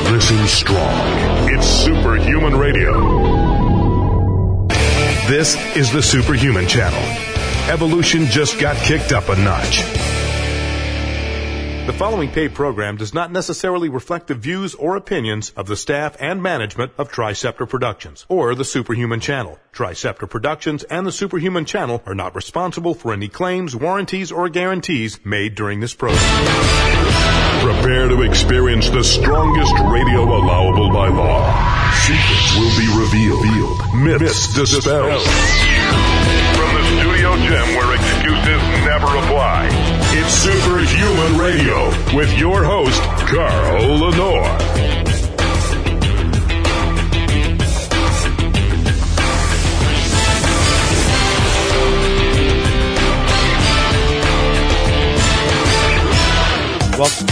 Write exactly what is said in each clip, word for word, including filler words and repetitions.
Listen strong. It's Superhuman Radio. This is the Superhuman Channel. Evolution just got kicked up a notch. The following paid program does not necessarily reflect the views or opinions of the staff and management of Triceptor Productions or the Superhuman Channel. Triceptor Productions and the Superhuman Channel are not responsible for any claims, warranties, or guarantees made during this program. Prepare to experience the strongest radio allowable by law. Secrets will be revealed. Myths dispelled. From the studio gym where excuses never apply, it's Superhuman Radio with your host, Carl Lenore. Welcome.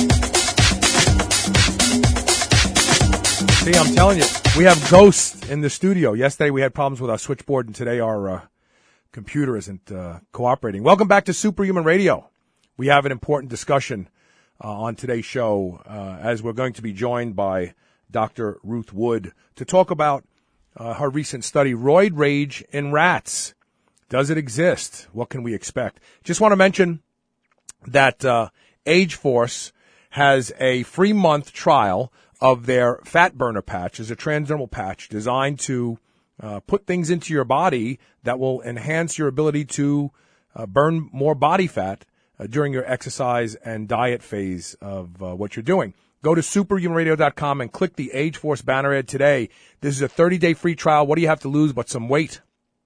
See, I'm telling you, we have ghosts in the studio. Yesterday we had problems with our switchboard, and today our uh, computer isn't uh, cooperating. Welcome back to Superhuman Radio. We have an important discussion uh, on today's show uh, as we're going to be joined by Doctor Ruth Wood to talk about uh, her recent study, Roid Rage in Rats. Does it exist? What can we expect? Just want to mention that uh, Age Force has a free month trial of their fat burner patch. It's a transdermal patch designed to uh, put things into your body that will enhance your ability to uh, burn more body fat uh, during your exercise and diet phase of uh, what you're doing. Go to superhuman radio dot com and click the Age Force banner ad today. This is a thirty-day free trial. What do you have to lose but some weight?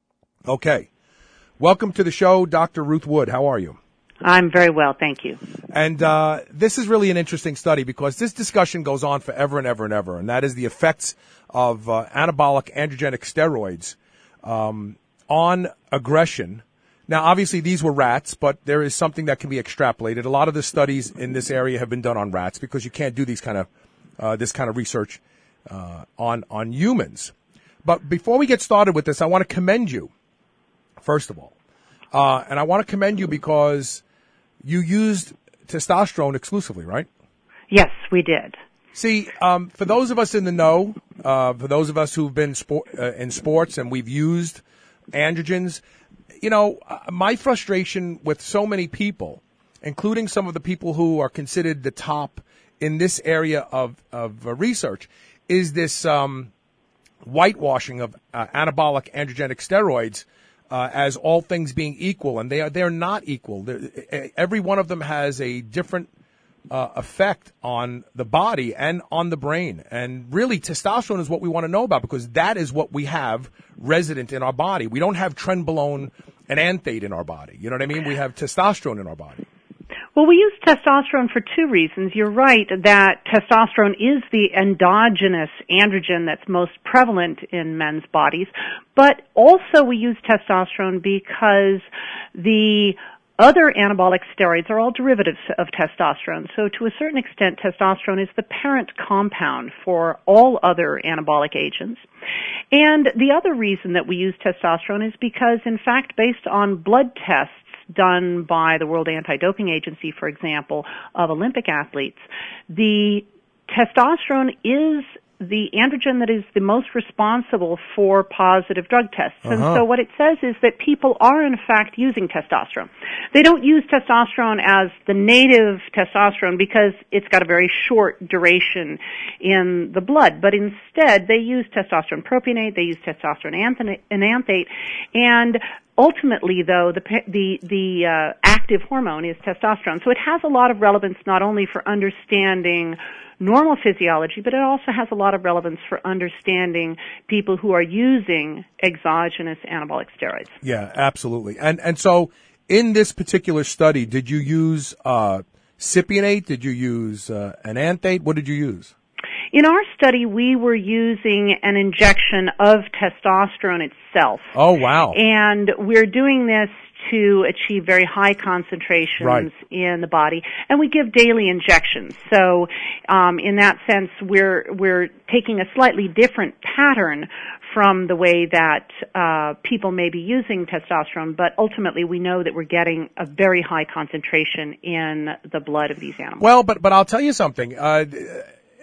Okay. Welcome to the show, Doctor Ruth Wood. How are you? I'm very well, thank you. And uh, this is really an interesting study because this discussion goes on forever and ever and ever, and that is the effects of uh, anabolic androgenic steroids um, on aggression. Now, obviously, these were rats, but there is something that can be extrapolated. A lot of the studies in this area have been done on rats because you can't do these kind of uh, this kind of research uh, on on humans. But before we get started with this, I want to commend you, first of all, uh, and I want to commend you because you used testosterone exclusively, right? Yes, we did. See, um, for those of us in the know, uh, for those of us who've been sport, uh, in sports and we've used androgens, you know, uh, my frustration with so many people, including some of the people who are considered the top in this area of, of uh, research, is this um, whitewashing of uh, anabolic androgenic steroids Uh, as all things being equal, and they are they're not equal. They're, every one of them has a different uh, effect on the body and on the brain. And really, testosterone is what we want to know about because that is what we have resident in our body. We don't have trenbolone and anthate in our body. You know what I mean? We have testosterone in our body. Well, we use testosterone for two reasons. You're right that testosterone is the endogenous androgen that's most prevalent in men's bodies, but also we use testosterone because the other anabolic steroids are all derivatives of testosterone. So to a certain extent, testosterone is the parent compound for all other anabolic agents. And the other reason that we use testosterone is because, in fact, based on blood tests done by the World Anti-Doping Agency, for example, of Olympic athletes, the testosterone is the androgen that is the most responsible for positive drug tests. Uh-huh. And so what it says is that people are, in fact, using testosterone. They don't use testosterone as the native testosterone because it's got a very short duration in the blood, but instead they use testosterone propionate, they use testosterone enanthate, and ultimately, though, the the the uh, active hormone is testosterone. So it has a lot of relevance not only for understanding normal physiology, but it also has a lot of relevance for understanding people who are using exogenous anabolic steroids. Yeah, absolutely. And and so in this particular study, did you use uh, cypionate? Did you use uh, enanthate? What did you use? In our study, we were using an injection of testosterone itself. Oh, wow. And we're doing this to achieve very high concentrations right. in the body, and we give daily injections. So, um, in that sense, we're we're taking a slightly different pattern from the way that uh, people may be using testosterone, but ultimately we know that we're getting a very high concentration in the blood of these animals. Well, but but I'll tell you something. Uh,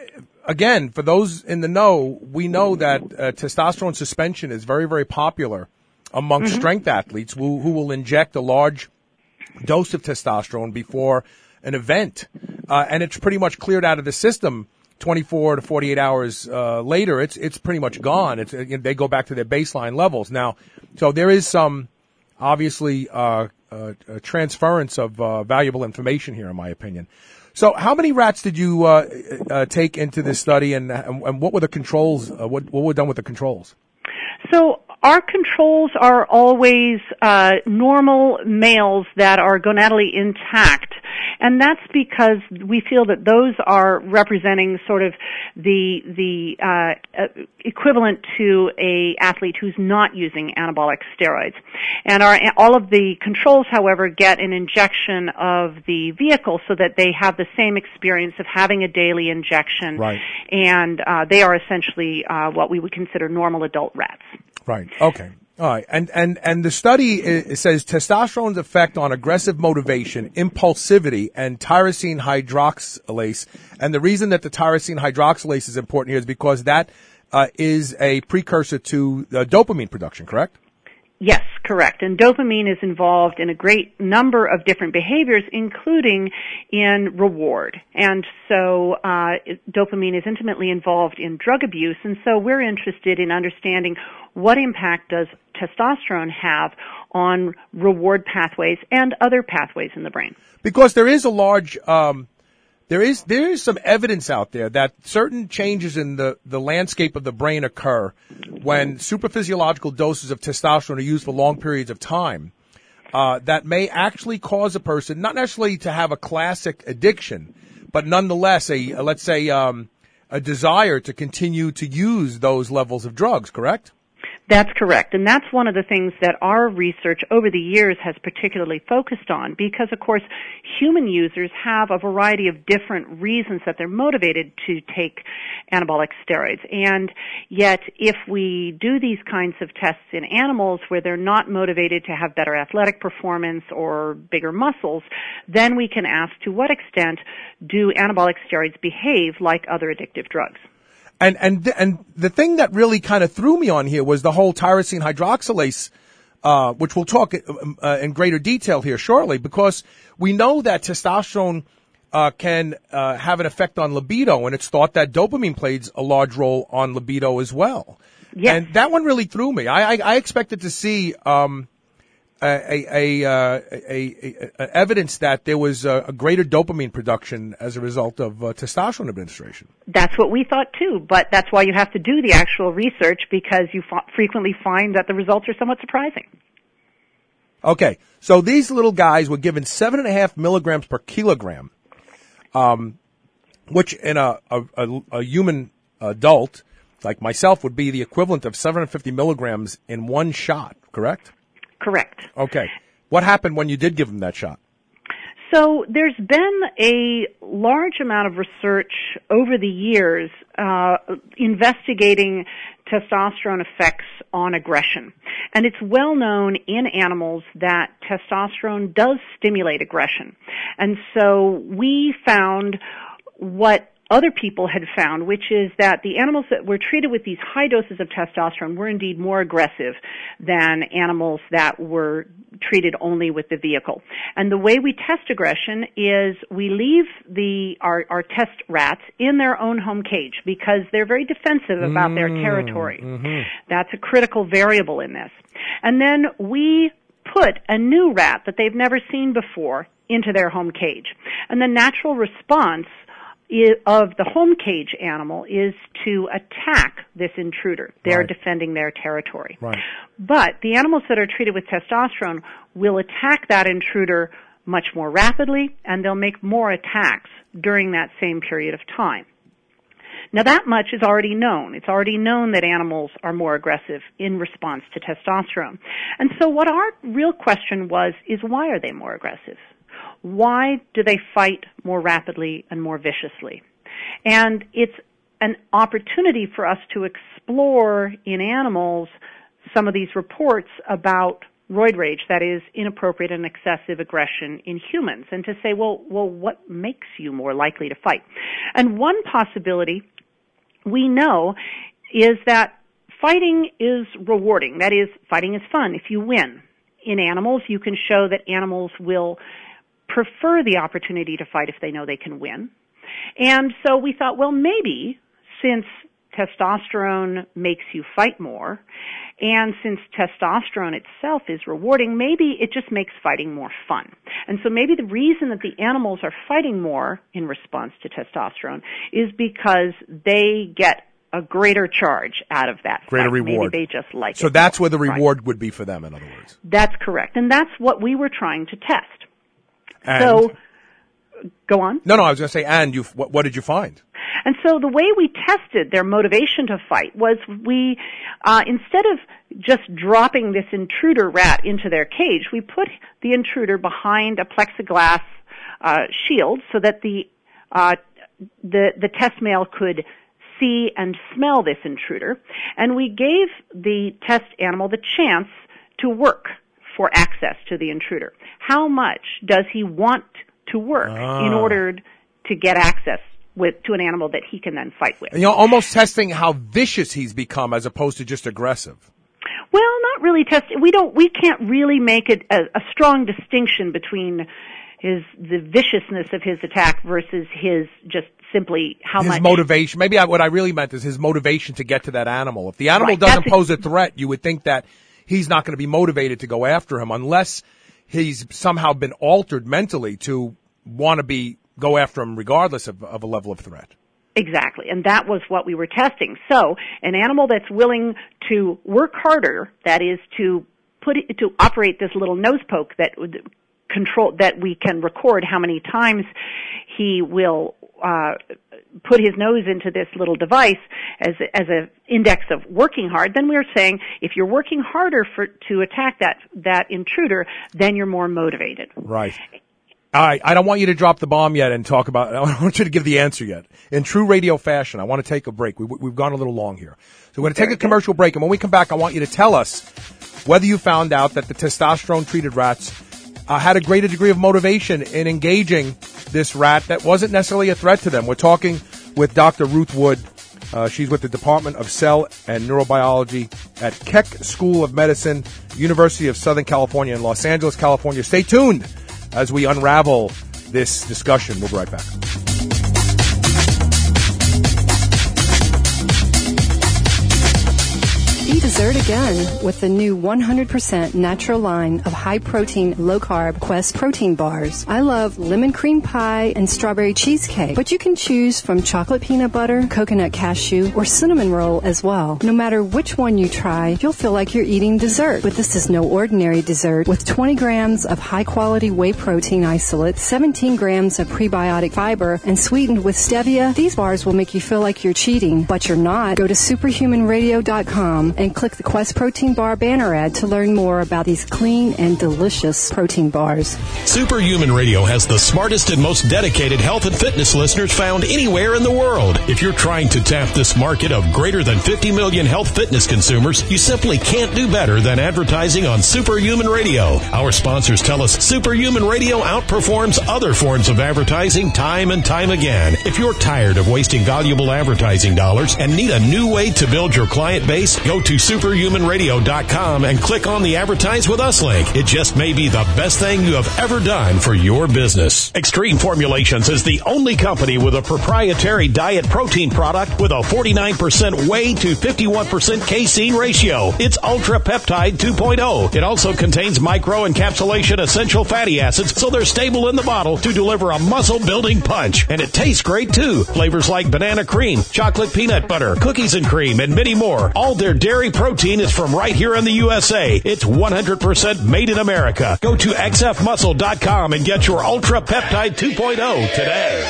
again, for those in the know, we know that uh, testosterone suspension is very, very popular amongst mm-hmm. strength athletes who, who will inject a large dose of testosterone before an event. Uh, and it's pretty much cleared out of the system twenty-four to forty-eight hours uh, later. It's it's pretty much gone. It's uh, they go back to their baseline levels. Now, so there is some, obviously, uh, uh, transference of uh, valuable information here, in my opinion. So how many rats did you uh, uh, take into this study, and, and what were the controls? Uh, what, what were done with the controls? So our controls are always uh, normal males that are gonadally intact, and that's because we feel that those are representing sort of the the uh, equivalent to a athlete who's not using anabolic steroids. And our all of the controls, however, get an injection of the vehicle so that they have the same experience of having a daily injection. Right. And uh, they are essentially uh, what we would consider normal adult rats. Right. Okay. All right. And and and the study it says testosterone's effect on aggressive motivation, impulsivity, and tyrosine hydroxylase. And the reason that the tyrosine hydroxylase is important here is because that uh, is a precursor to uh, dopamine production. Correct? Yes, correct. And dopamine is involved in a great number of different behaviors, including in reward. And so uh, dopamine is intimately involved in drug abuse, and so we're interested in understanding what impact does testosterone have on reward pathways and other pathways in the brain. Because there is a large... Um There is there is some evidence out there that certain changes in the, the landscape of the brain occur when supraphysiological doses of testosterone are used for long periods of time uh, that may actually cause a person, not necessarily to have a classic addiction, but nonetheless, a, a let's say, um, a desire to continue to use those levels of drugs, correct? That's correct, and that's one of the things that our research over the years has particularly focused on because, of course, human users have a variety of different reasons that they're motivated to take anabolic steroids. And yet, if we do these kinds of tests in animals where they're not motivated to have better athletic performance or bigger muscles, then we can ask to what extent do anabolic steroids behave like other addictive drugs. And and and the thing that really kind of threw me on here was the whole tyrosine hydroxylase, uh, which we'll talk uh, in greater detail here shortly, because we know that testosterone uh, can uh, have an effect on libido, and it's thought that dopamine plays a large role on libido as well. Yes. And that one really threw me. I I, I expected to see um, a, a, uh, a, a, a evidence that there was a, a greater dopamine production as a result of uh, testosterone administration. That's what we thought too, but that's why you have to do the actual research because you f- frequently find that the results are somewhat surprising. Okay, so these little guys were given seven and a half milligrams per kilogram, um, which in a, a, a, a human adult like myself would be the equivalent of seven hundred fifty milligrams in one shot, correct? Correct. Okay. What happened when you did give them that shot? So there's been a large amount of research over the years uh, investigating testosterone effects on aggression. And it's well known in animals that testosterone does stimulate aggression. And so we found what other people had found, which is that the animals that were treated with these high doses of testosterone were indeed more aggressive than animals that were treated only with the vehicle. And the way we test aggression is we leave the our, our test rats in their own home cage because they're very defensive about mm, their territory. Mm-hmm. That's a critical variable in this. And then we put a new rat that they've never seen before into their home cage. And the natural response of the home cage animal is to attack this intruder. They're right. defending their territory. Right. But the animals that are treated with testosterone will attack that intruder much more rapidly, and they'll make more attacks during that same period of time. Now that much is already known. It's already known that animals are more aggressive in response to testosterone. And so what our real question was is why are they more aggressive? Why do they fight more rapidly and more viciously? And it's an opportunity for us to explore in animals some of these reports about roid rage, that is, inappropriate and excessive aggression in humans, and to say, well, well, what makes you more likely to fight? And one possibility we know is that fighting is rewarding. That is, fighting is fun if you win. In animals, you can show that animals will prefer the opportunity to fight if they know they can win. And so we thought, well, maybe since testosterone makes you fight more, and since testosterone itself is rewarding, maybe it just makes fighting more fun. And so maybe the reason that the animals are fighting more in response to testosterone is because they get a greater charge out of that greater fight. reward. Maybe they just like so it. So that's where the reward right. would be for them, in other words. That's correct. And that's what we were trying to test. And so, go on. No, no, I was going to say, and you, what, what did you find? And so the way we tested their motivation to fight was we, uh, instead of just dropping this intruder rat into their cage, we put the intruder behind a plexiglass uh, shield so that the uh, the the test male could see and smell this intruder, and we gave the test animal the chance to work for access to the intruder. How much does he want to work ah. in order to get access with to an animal that he can then fight with? And, you know, almost testing how vicious he's become as opposed to just aggressive. Well, not really testing. We don't. We can't really make it a, a strong distinction between his the viciousness of his attack versus his just simply how his much motivation. Maybe I, what I really meant is his motivation to get to that animal. If the animal right, doesn't pose a, a threat, you would think that he's not going to be motivated to go after him unless he's somehow been altered mentally to want to be go after him regardless of, of a level of threat. Exactly, and that was what we were testing. So, an animal that's willing to work harder, that is to put it, to operate this little nose poke that control that we can record how many times he will uh, put his nose into this little device as as an index of working hard. Then we're saying if you're working harder for to attack that that intruder, then you're more motivated. Right. All right, I don't want you to drop the bomb yet and talk about, I don't want you to give the answer yet. In true radio fashion, I want to take a break. We, we've gone a little long here. So we're going to take a commercial break, and when we come back, I want you to tell us whether you found out that the testosterone-treated rats uh, had a greater degree of motivation in engaging this rat that wasn't necessarily a threat to them. We're talking with Doctor Ruth Wood. Uh, she's with the Department of Cell and Neurobiology at Keck School of Medicine, University of Southern California in Los Angeles, California. Stay tuned as we unravel this discussion. We'll be right back. Eat dessert again with the new one hundred percent natural line of high-protein, low-carb Quest protein bars. I love lemon cream pie and strawberry cheesecake, but you can choose from chocolate peanut butter, coconut cashew, or cinnamon roll as well. No matter which one you try, you'll feel like you're eating dessert. But this is no ordinary dessert. With twenty grams of high-quality whey protein isolate, seventeen grams of prebiotic fiber, and sweetened with stevia, these bars will make you feel like you're cheating, but you're not. Go to superhuman radio dot com and click the Quest Protein Bar banner ad to learn more about these clean and delicious protein bars. Superhuman Radio has the smartest and most dedicated health and fitness listeners found anywhere in the world. If you're trying to tap this market of greater than fifty million health fitness consumers, you simply can't do better than advertising on Superhuman Radio. Our sponsors tell us Superhuman Radio outperforms other forms of advertising time and time again. If you're tired of wasting valuable advertising dollars and need a new way to build your client base, go to superhuman radio dot com and click on the Advertise With Us link. It just may be the best thing you have ever done for your business. Extreme Formulations is the only company with a proprietary diet protein product with a forty-nine percent whey to fifty-one percent casein ratio. It's Ultra Peptide two point oh. It also contains micro-encapsulation essential fatty acids, so they're stable in the bottle to deliver a muscle-building punch. And it tastes great, too. Flavors like banana cream, chocolate peanut butter, cookies and cream, and many more. All their dairy protein is from right here in the U S A. It's one hundred percent made in America. Go to x f muscle dot com and get your Ultra Peptide two point oh today.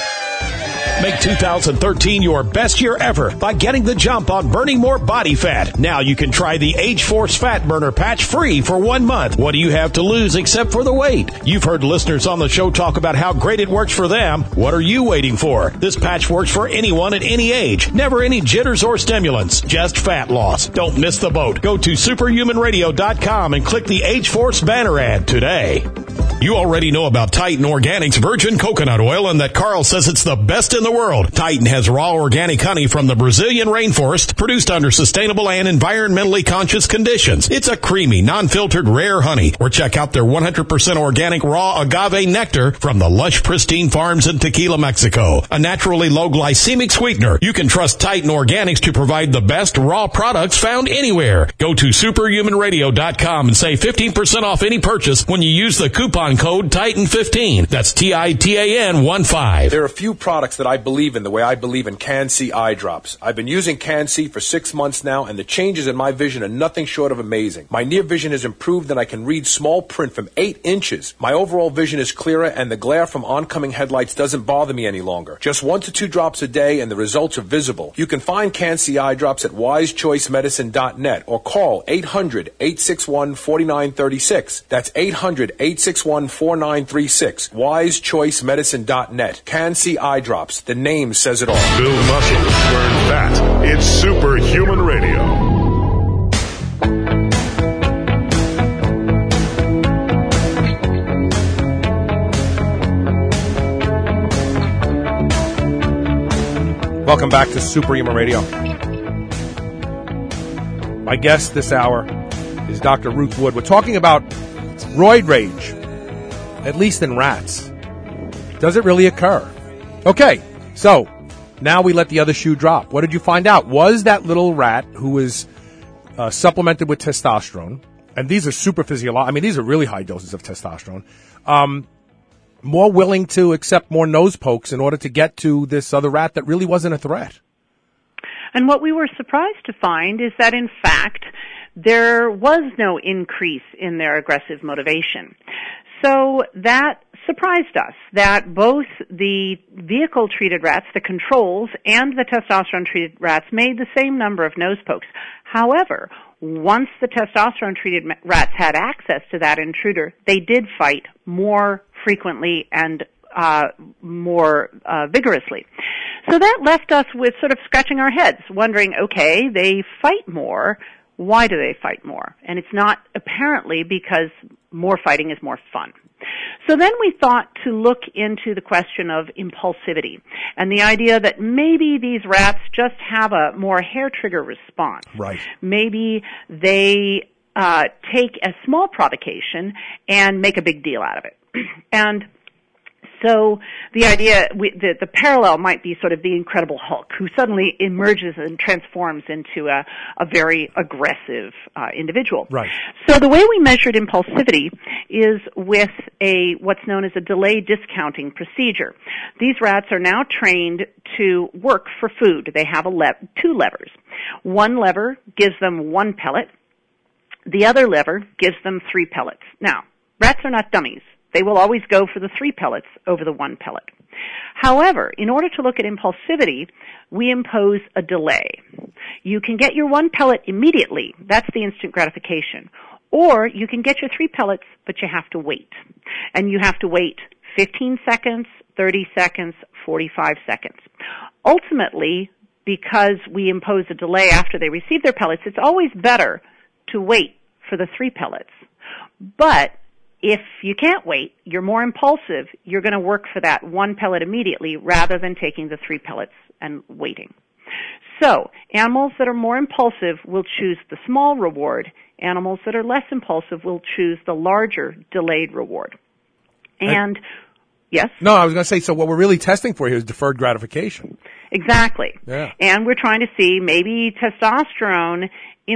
Make two thousand thirteen your best year ever by getting the jump on burning more body fat. Now you can try the Age-Force Fat Burner Patch free for one month. What do you have to lose except for the weight? You've heard listeners on the show talk about how great it works for them. What are you waiting for? This patch works for anyone at any age. Never any jitters or stimulants. Just fat loss. Don't miss the boat. Go to superhuman radio dot com and click the Age-Force banner ad today. You already know about Titan Organics virgin coconut oil and that Carl says it's the best in the world. Titan has raw organic honey from the Brazilian rainforest produced under sustainable and environmentally conscious conditions. It's a creamy, non-filtered, rare honey. Or check out their one hundred percent organic raw agave nectar from the lush, pristine farms in Tequila, Mexico. A naturally low glycemic sweetener. You can trust Titan Organics to provide the best raw products found anywhere. Go to superhuman radio dot com and save fifteen percent off any purchase when you use the coupon code Titan fifteen. That's T I T A N one five. There are a few products that I believe in the way I believe in Can-C eye drops. I've been using Can-C for six months now, and the changes in my vision are nothing short of amazing. My near vision has improved, and I can read small print from eight inches. My overall vision is clearer, and the glare from oncoming headlights doesn't bother me any longer. Just one to two drops a day, and the results are visible. You can find Can-C eye drops at wise choice medicine dot net or call eight hundred, eight six one, four nine three six. That's eight hundred, eight six one, four nine three six. wise choice medicine dot net. Can-C eye drops. The name says it all. Build muscle, burn fat. It's Superhuman Radio. Welcome back to Superhuman Radio. My guest this hour is Doctor Ruth Wood. We're talking about roid rage, at least in rats. Does it really occur? Okay, so now we let the other shoe drop. What did you find out? Was that little rat who was uh, supplemented with testosterone, and these are super physiological, I mean, these are really high doses of testosterone, um, more willing to accept more nose pokes in order to get to this other rat that really wasn't a threat? And what we were surprised to find is that, in fact, there was no increase in their aggressive motivation. So that surprised us, that both the vehicle-treated rats, the controls, and the testosterone-treated rats made the same number of nose pokes. However, once the testosterone-treated rats had access to that intruder, they did fight more frequently and uh more uh vigorously. So that left us with sort of scratching our heads, wondering, okay, they fight more. Why do they fight more? And it's not apparently because more fighting is more fun. So then we thought to look into the question of impulsivity and the idea that maybe these rats just have a more hair trigger response. Right. Maybe they uh take a small provocation and make a big deal out of it. And so the idea, we, the, the parallel might be sort of the Incredible Hulk, who suddenly emerges and transforms into a, a very aggressive uh, individual. Right. So the way we measured impulsivity is with a what's known as a delay discounting procedure. These rats are now trained to work for food. They have a le- two levers. One lever gives them one pellet. The other lever gives them three pellets. Now, rats are not dummies. They will always go for the three pellets over the one pellet. However, in order to look at impulsivity, we impose a delay. You can get your one pellet immediately. That's the instant gratification. Or you can get your three pellets, but you have to wait. And you have to wait fifteen seconds, thirty seconds, forty-five seconds. Ultimately, because we impose a delay after they receive their pellets, it's always better to wait for the three pellets. But if you can't wait, you're more impulsive, you're going to work for that one pellet immediately rather than taking the three pellets and waiting. So, animals that are more impulsive will choose the small reward. Animals that are less impulsive will choose the larger delayed reward. And, I, yes? No, I was going to say, so what we're really testing for here is deferred gratification. Exactly. Yeah. And we're trying to see maybe testosterone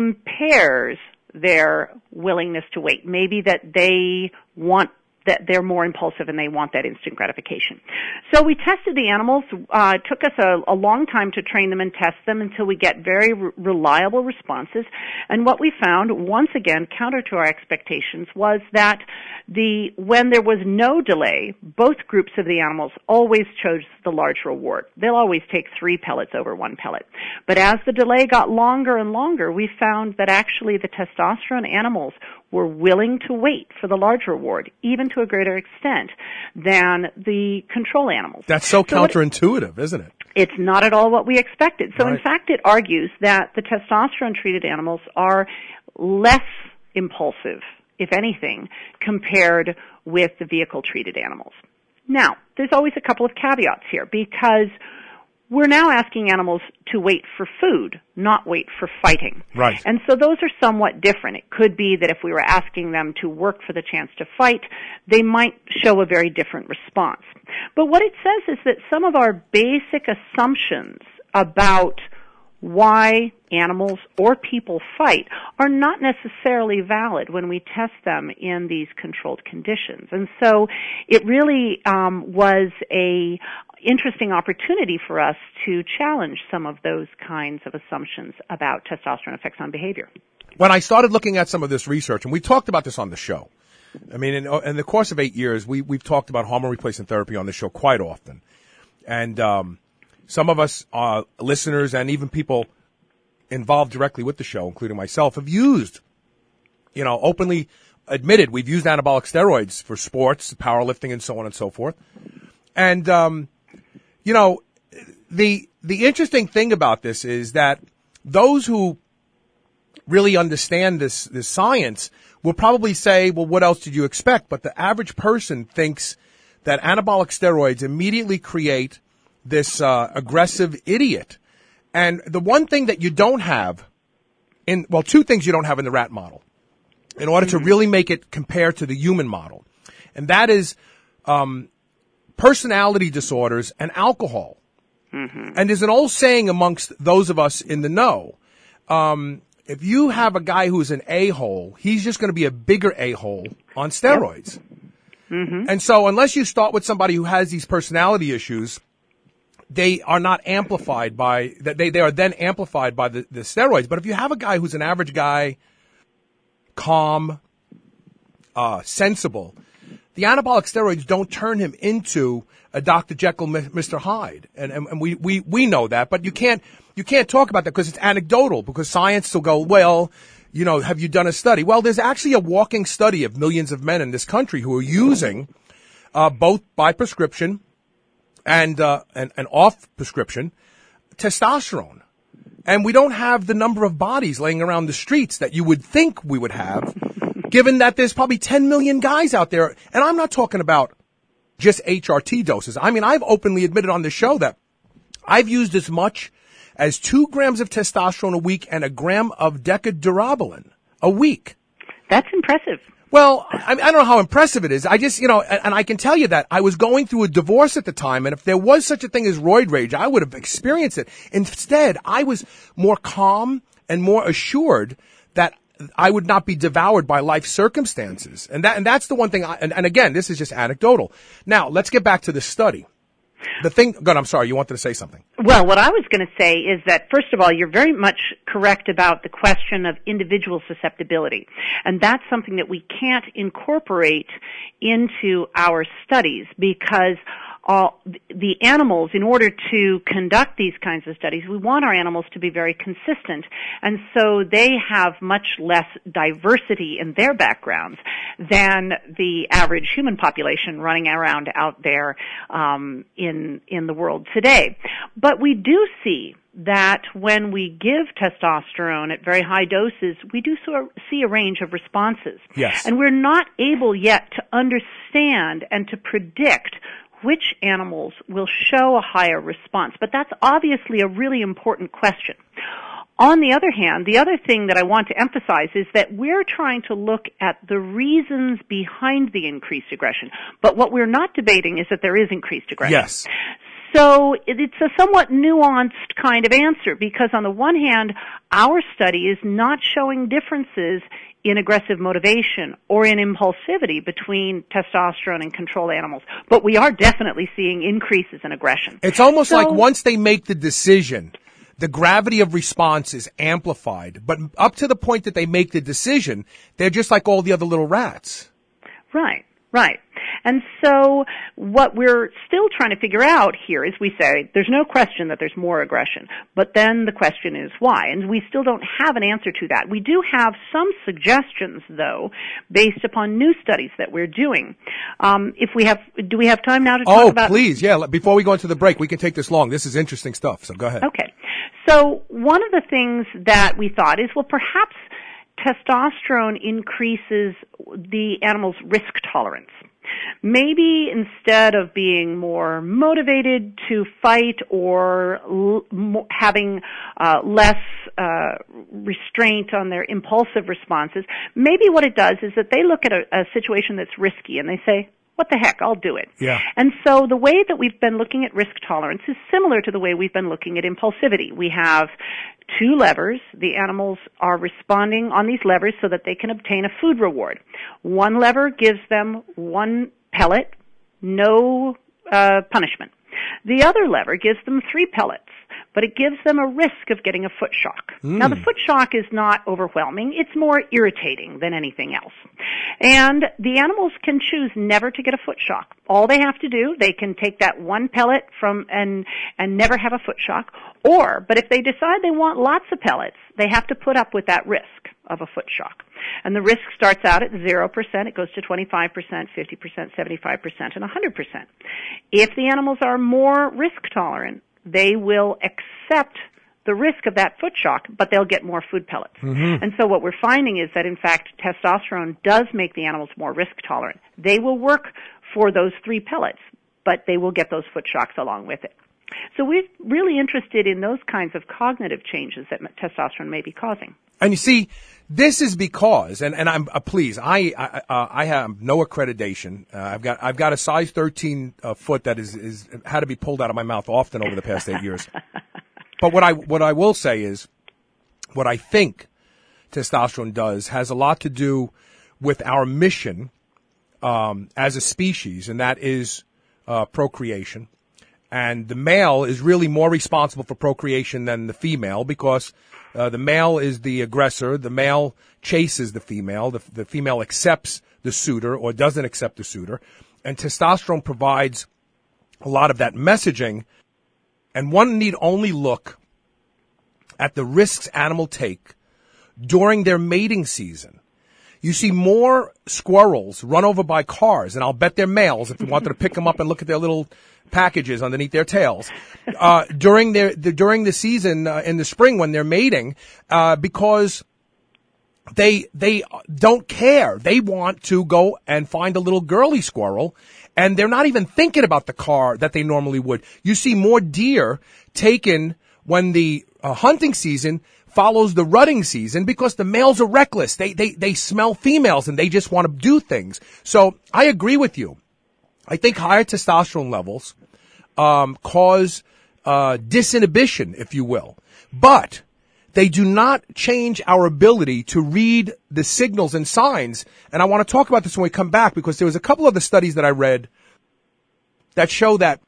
impairs their willingness to wait. Maybe that they want, that they're more impulsive and they want that instant gratification. So we tested the animals. Uh, it took us a, a long time to train them and test them until we get very re- reliable responses. And what we found, once again, counter to our expectations, was that the when there was no delay, both groups of the animals always chose the large reward. They'll always take three pellets over one pellet. But as the delay got longer and longer, we found that actually the testosterone animals were willing to wait for the large reward, even to a greater extent than the control animals. That's so, so counterintuitive, what, isn't it? It's not at all what we expected. So right. in fact, it argues that the testosterone-treated animals are less impulsive if anything, compared with the vehicle-treated animals. Now, there's always a couple of caveats here, because we're now asking animals to wait for food, not wait for fighting. Right. And so those are somewhat different. It could be that if we were asking them to work for the chance to fight, they might show a very different response. But what it says is that some of our basic assumptions about why animals or people fight are not necessarily valid when we test them in these controlled conditions. And so it really um, was a interesting opportunity for us to challenge some of those kinds of assumptions about testosterone effects on behavior. When I started looking at some of this research, and we talked about this on the show, I mean, in, in the course of eight years, we, we've talked about hormone replacement therapy on the show quite often. And um, some of us, uh, listeners and even people involved directly with the show, including myself, have used, you know, openly admitted we've used anabolic steroids for sports, powerlifting, and so on and so forth. And, um, you know, the the interesting thing about this is that those who really understand this this science will probably say, well, what else did you expect? But the average person thinks that anabolic steroids immediately create this uh, aggressive idiot. And the one thing that you don't have in, well, two things you don't have in the rat model in order to really make it compare to the human model. And that is um, personality disorders and alcohol. Mm-hmm. And there's an old saying amongst those of us in the know. Um, if you have a guy who's an a-hole, he's just going to be a bigger a-hole on steroids. Yep. Mm-hmm. And so unless you start with somebody who has these personality issues, they are not amplified by, they, they are then amplified by the, the steroids. But if you have a guy who's an average guy, calm, uh, sensible, the anabolic steroids don't turn him into a Doctor Jekyll, Mister Hyde. And, and, and we, we, we know that, but you can't, you can't talk about that because it's anecdotal, because science will go, well, you know, have you done a study? Well, there's actually a walking study of millions of men in this country who are using, uh, both by prescription and, uh, and, and off prescription testosterone. And we don't have the number of bodies laying around the streets that you would think we would have, given that there's probably ten million guys out there. And I'm not talking about just H R T doses. I mean, I've openly admitted on this show that I've used as much as two grams of testosterone a week and a gram of decadurabolin a week. That's impressive. Well, I, I don't know how impressive it is. I just, you know, and, and I can tell you that I was going through a divorce at the time, and if there was such a thing as roid rage, I would have experienced it. Instead, I was more calm and more assured that I would not be devoured by life circumstances. And that, and that's the one thing I, and, and again, this is just anecdotal. Now, let's get back to the study. The thing, God, I'm sorry, you wanted to say something. Well, what I was going to say is that, first of all, you're very much correct about the question of individual susceptibility. And that's something that we can't incorporate into our studies because all the animals, in order to conduct these kinds of studies, we want our animals to be very consistent. And so they have much less diversity in their backgrounds than the average human population running around out there um, in in the world today. But we do see that when we give testosterone at very high doses, we do so, see a range of responses. Yes. And we're not able yet to understand and to predict which animals will show a higher response. But that's obviously a really important question. On the other hand, the other thing that I want to emphasize is that we're trying to look at the reasons behind the increased aggression. But what we're not debating is that there is increased aggression. Yes. So it's a somewhat nuanced kind of answer because on the one hand, our study is not showing differences in aggressive motivation or in impulsivity between testosterone and control animals. But we are definitely seeing increases in aggression. It's almost so, like once they make the decision, the gravity of response is amplified. But up to the point that they make the decision, they're just like all the other little rats. Right, right. And so what we're still trying to figure out here is we say there's no question that there's more aggression, but then the question is why? And we still don't have an answer to that. We do have some suggestions, though, based upon new studies that we're doing. Um, if we have, do we have time now to talk oh, about? Oh, please, yeah. Before we go into the break, we can take this long. This is interesting stuff, so go ahead. Okay. So one of the things that we thought is, well, perhaps testosterone increases the animal's risk tolerance. Maybe instead of being more motivated to fight or l- m- having uh, less uh, restraint on their impulsive responses, maybe what it does is that they look at a, a situation that's risky and they say, what the heck, I'll do it. Yeah. And so the way that we've been looking at risk tolerance is similar to the way we've been looking at impulsivity. We have two levers. The animals are responding on these levers so that they can obtain a food reward. One lever gives them one pellet, no uh, punishment. The other lever gives them three pellets, but it gives them a risk of getting a foot shock. Mm. Now, the foot shock is not overwhelming. It's more irritating than anything else. And the animals can choose never to get a foot shock. All they have to do, they can take that one pellet from and and never have a foot shock. Or, but if they decide they want lots of pellets, they have to put up with that risk of a foot shock. And the risk starts out at zero percent. It goes to twenty-five percent, fifty percent, seventy-five percent, and one hundred percent. If the animals are more risk tolerant, they will accept the risk of that foot shock, but they'll get more food pellets. Mm-hmm. And so what we're finding is that, in fact, testosterone does make the animals more risk tolerant. They will work for those three pellets, but they will get those foot shocks along with it. So we're really interested in those kinds of cognitive changes that testosterone may be causing. And you see, this is because, and, and I'm uh, please, I I, uh, I have no accreditation. Uh, I've got I've got a size thirteen uh, foot that is is had to be pulled out of my mouth often over the past eight years. But what I what I will say is, what I think testosterone does has a lot to do with our mission um, as a species, and that is uh, procreation. And the male is really more responsible for procreation than the female because uh, the male is the aggressor. The male chases the female. The, the female accepts the suitor or doesn't accept the suitor. And testosterone provides a lot of that messaging. And one need only look at the risks animals take during their mating season. You see more squirrels run over by cars, and I'll bet they're males if you wanted to pick them up and look at their little packages underneath their tails uh, during their the, during the season uh, in the spring when they're mating, uh, because they they don't care. They want to go and find a little girly squirrel, and they're not even thinking about the car that they normally would. You see more deer taken when the uh, hunting season follows the rutting season because the males are reckless. They, they, they smell females and they just want to do things. So I agree with you. I think higher testosterone levels, um, cause, uh, disinhibition, if you will. But they do not change our ability to read the signals and signs. And I want to talk about this when we come back because there was a couple of the studies that I read that show that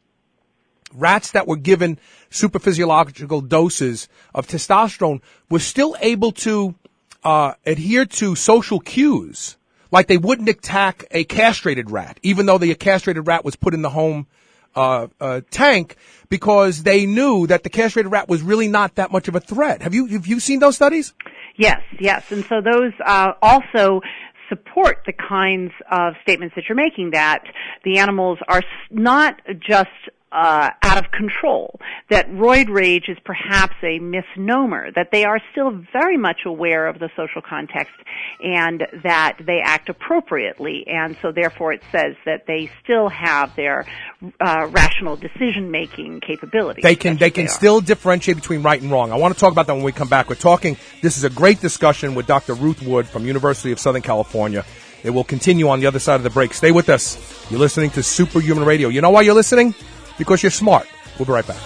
rats that were given superphysiological doses of testosterone were still able to uh adhere to social cues, like they wouldn't attack a castrated rat, even though the castrated rat was put in the home uh, uh tank, because they knew that the castrated rat was really not that much of a threat. Have you have you seen those studies? Yes, yes, and so those uh also support the kinds of statements that you're making, that the animals are not just Uh, out of control, that roid rage is perhaps a misnomer, that they are still very much aware of the social context and that they act appropriately, and so therefore it says that they still have their uh, rational decision-making capabilities. They can they can they still differentiate between right and wrong. I want to talk about that when we come back. We're talking, this is a great discussion with Doctor Ruth Wood from University of Southern California. It will continue on the other side of the break. Stay with us. You're listening to Superhuman Radio. You know why you're listening? Because you're smart. We'll be right back.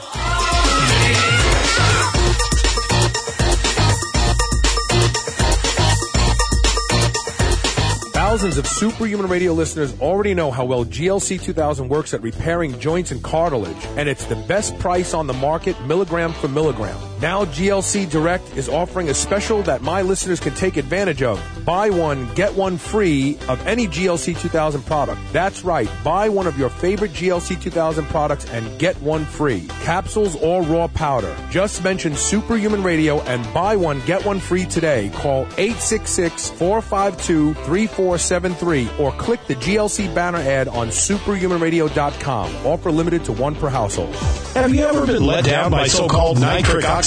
Thousands of Superhuman Radio listeners already know how well G L C two thousand works at repairing joints and cartilage, and it's the best price on the market, milligram for milligram. Now G L C Direct is offering a special that my listeners can take advantage of. Buy one, get one free of any G L C two thousand product. That's right. Buy one of your favorite G L C two thousand products and get one free. Capsules or raw powder. Just mention Superhuman Radio and buy one, get one free today. Call eight six six, four five two, three four seven three or click the G L C banner ad on superhuman radio dot com. Offer limited to one per household. Have you ever been let down by so-called nitric oxide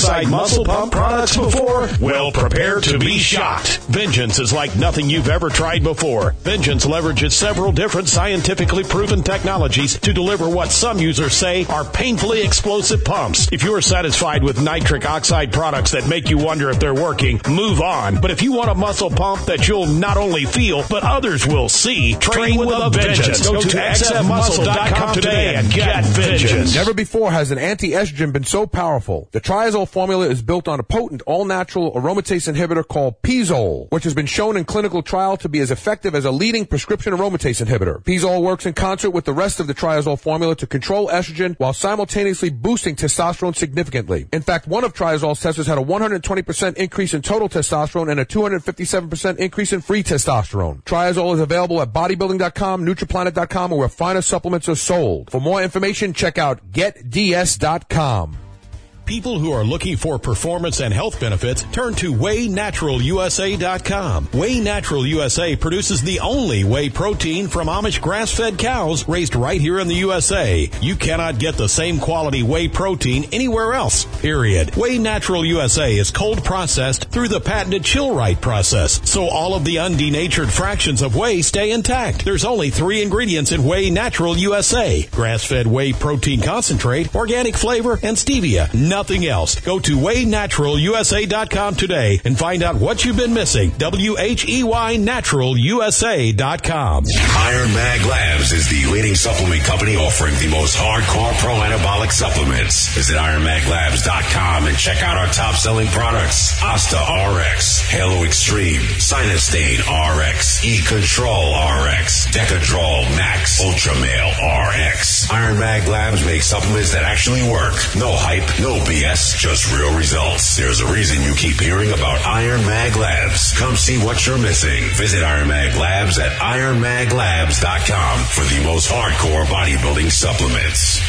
Oxide muscle pump products before? Well, prepare to be shocked. Vengeance is like nothing you've ever tried before. Vengeance leverages several different scientifically proven technologies to deliver what some users say are painfully explosive pumps. If you're satisfied with nitric oxide products that make you wonder if they're working, move on. But if you want a muscle pump that you'll not only feel, but others will see, train with a vengeance. Go to x f muscle dot com today and get vengeance. Never before has an anti-estrogen been so powerful. The Triazole formula is built on a potent, all-natural aromatase inhibitor called Pizole, which has been shown in clinical trial to be as effective as a leading prescription aromatase inhibitor. Pizole works in concert with the rest of the Triazole formula to control estrogen while simultaneously boosting testosterone significantly. In fact, one of Triazole's testers had a one hundred twenty percent increase in total testosterone and a two hundred fifty-seven percent increase in free testosterone. Triazole is available at bodybuilding dot com, Nutriplanet dot com, or where finer supplements are sold. For more information, check out get d s dot com. People who are looking for performance and health benefits turn to Whey Natural U S A dot com. Whey Natural U S A produces the only whey protein from Amish grass-fed cows raised right here in the U S A. You cannot get the same quality whey protein anywhere else, period. Whey Natural U S A is cold processed through the patented chill-right process, so all of the undenatured fractions of whey stay intact. There's only three ingredients in Whey Natural U S A: grass-fed whey protein concentrate, organic flavor, and stevia. Nothing else. Go to Whey Natural U S A dot com today and find out what you've been missing. W H E Y Natural U S A dot com. Iron Mag Labs is the leading supplement company offering the most hardcore pro-anabolic supplements. Visit Iron Mag Labs dot com and check out our top-selling products: Asta R X, Halo Extreme, Sinustane R X, E-Control R X, Decadrol Max, Ultramale R X. Iron Mag Labs makes supplements that actually work. No hype, no B S, just real results. There's a reason you keep hearing about Iron Mag Labs. Come see what you're missing. Visit Iron Mag Labs at Iron Mag Labs dot com for the most hardcore bodybuilding supplements.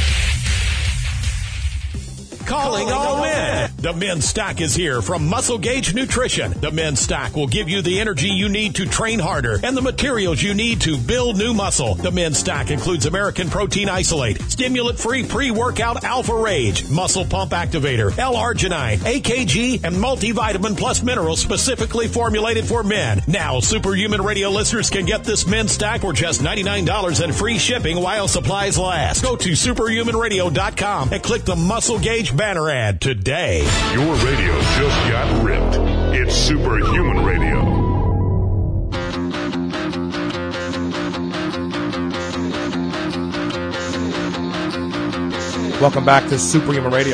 Calling all men. The Men's Stack is here from Muscle Gauge Nutrition. The Men's Stack will give you the energy you need to train harder and the materials you need to build new muscle. The Men's Stack includes American Protein Isolate, stimulant-free pre-workout Alpha Rage, Muscle Pump Activator, L-Arginine, A K G, and multivitamin plus minerals specifically formulated for men. Now, Superhuman Radio listeners can get this Men's Stack for just ninety-nine dollars and free shipping while supplies last. Go to Superhuman Radio dot com and click the Muscle Gauge banner ad today. Your radio just got ripped. It's Superhuman Radio. Welcome back to Superhuman Radio.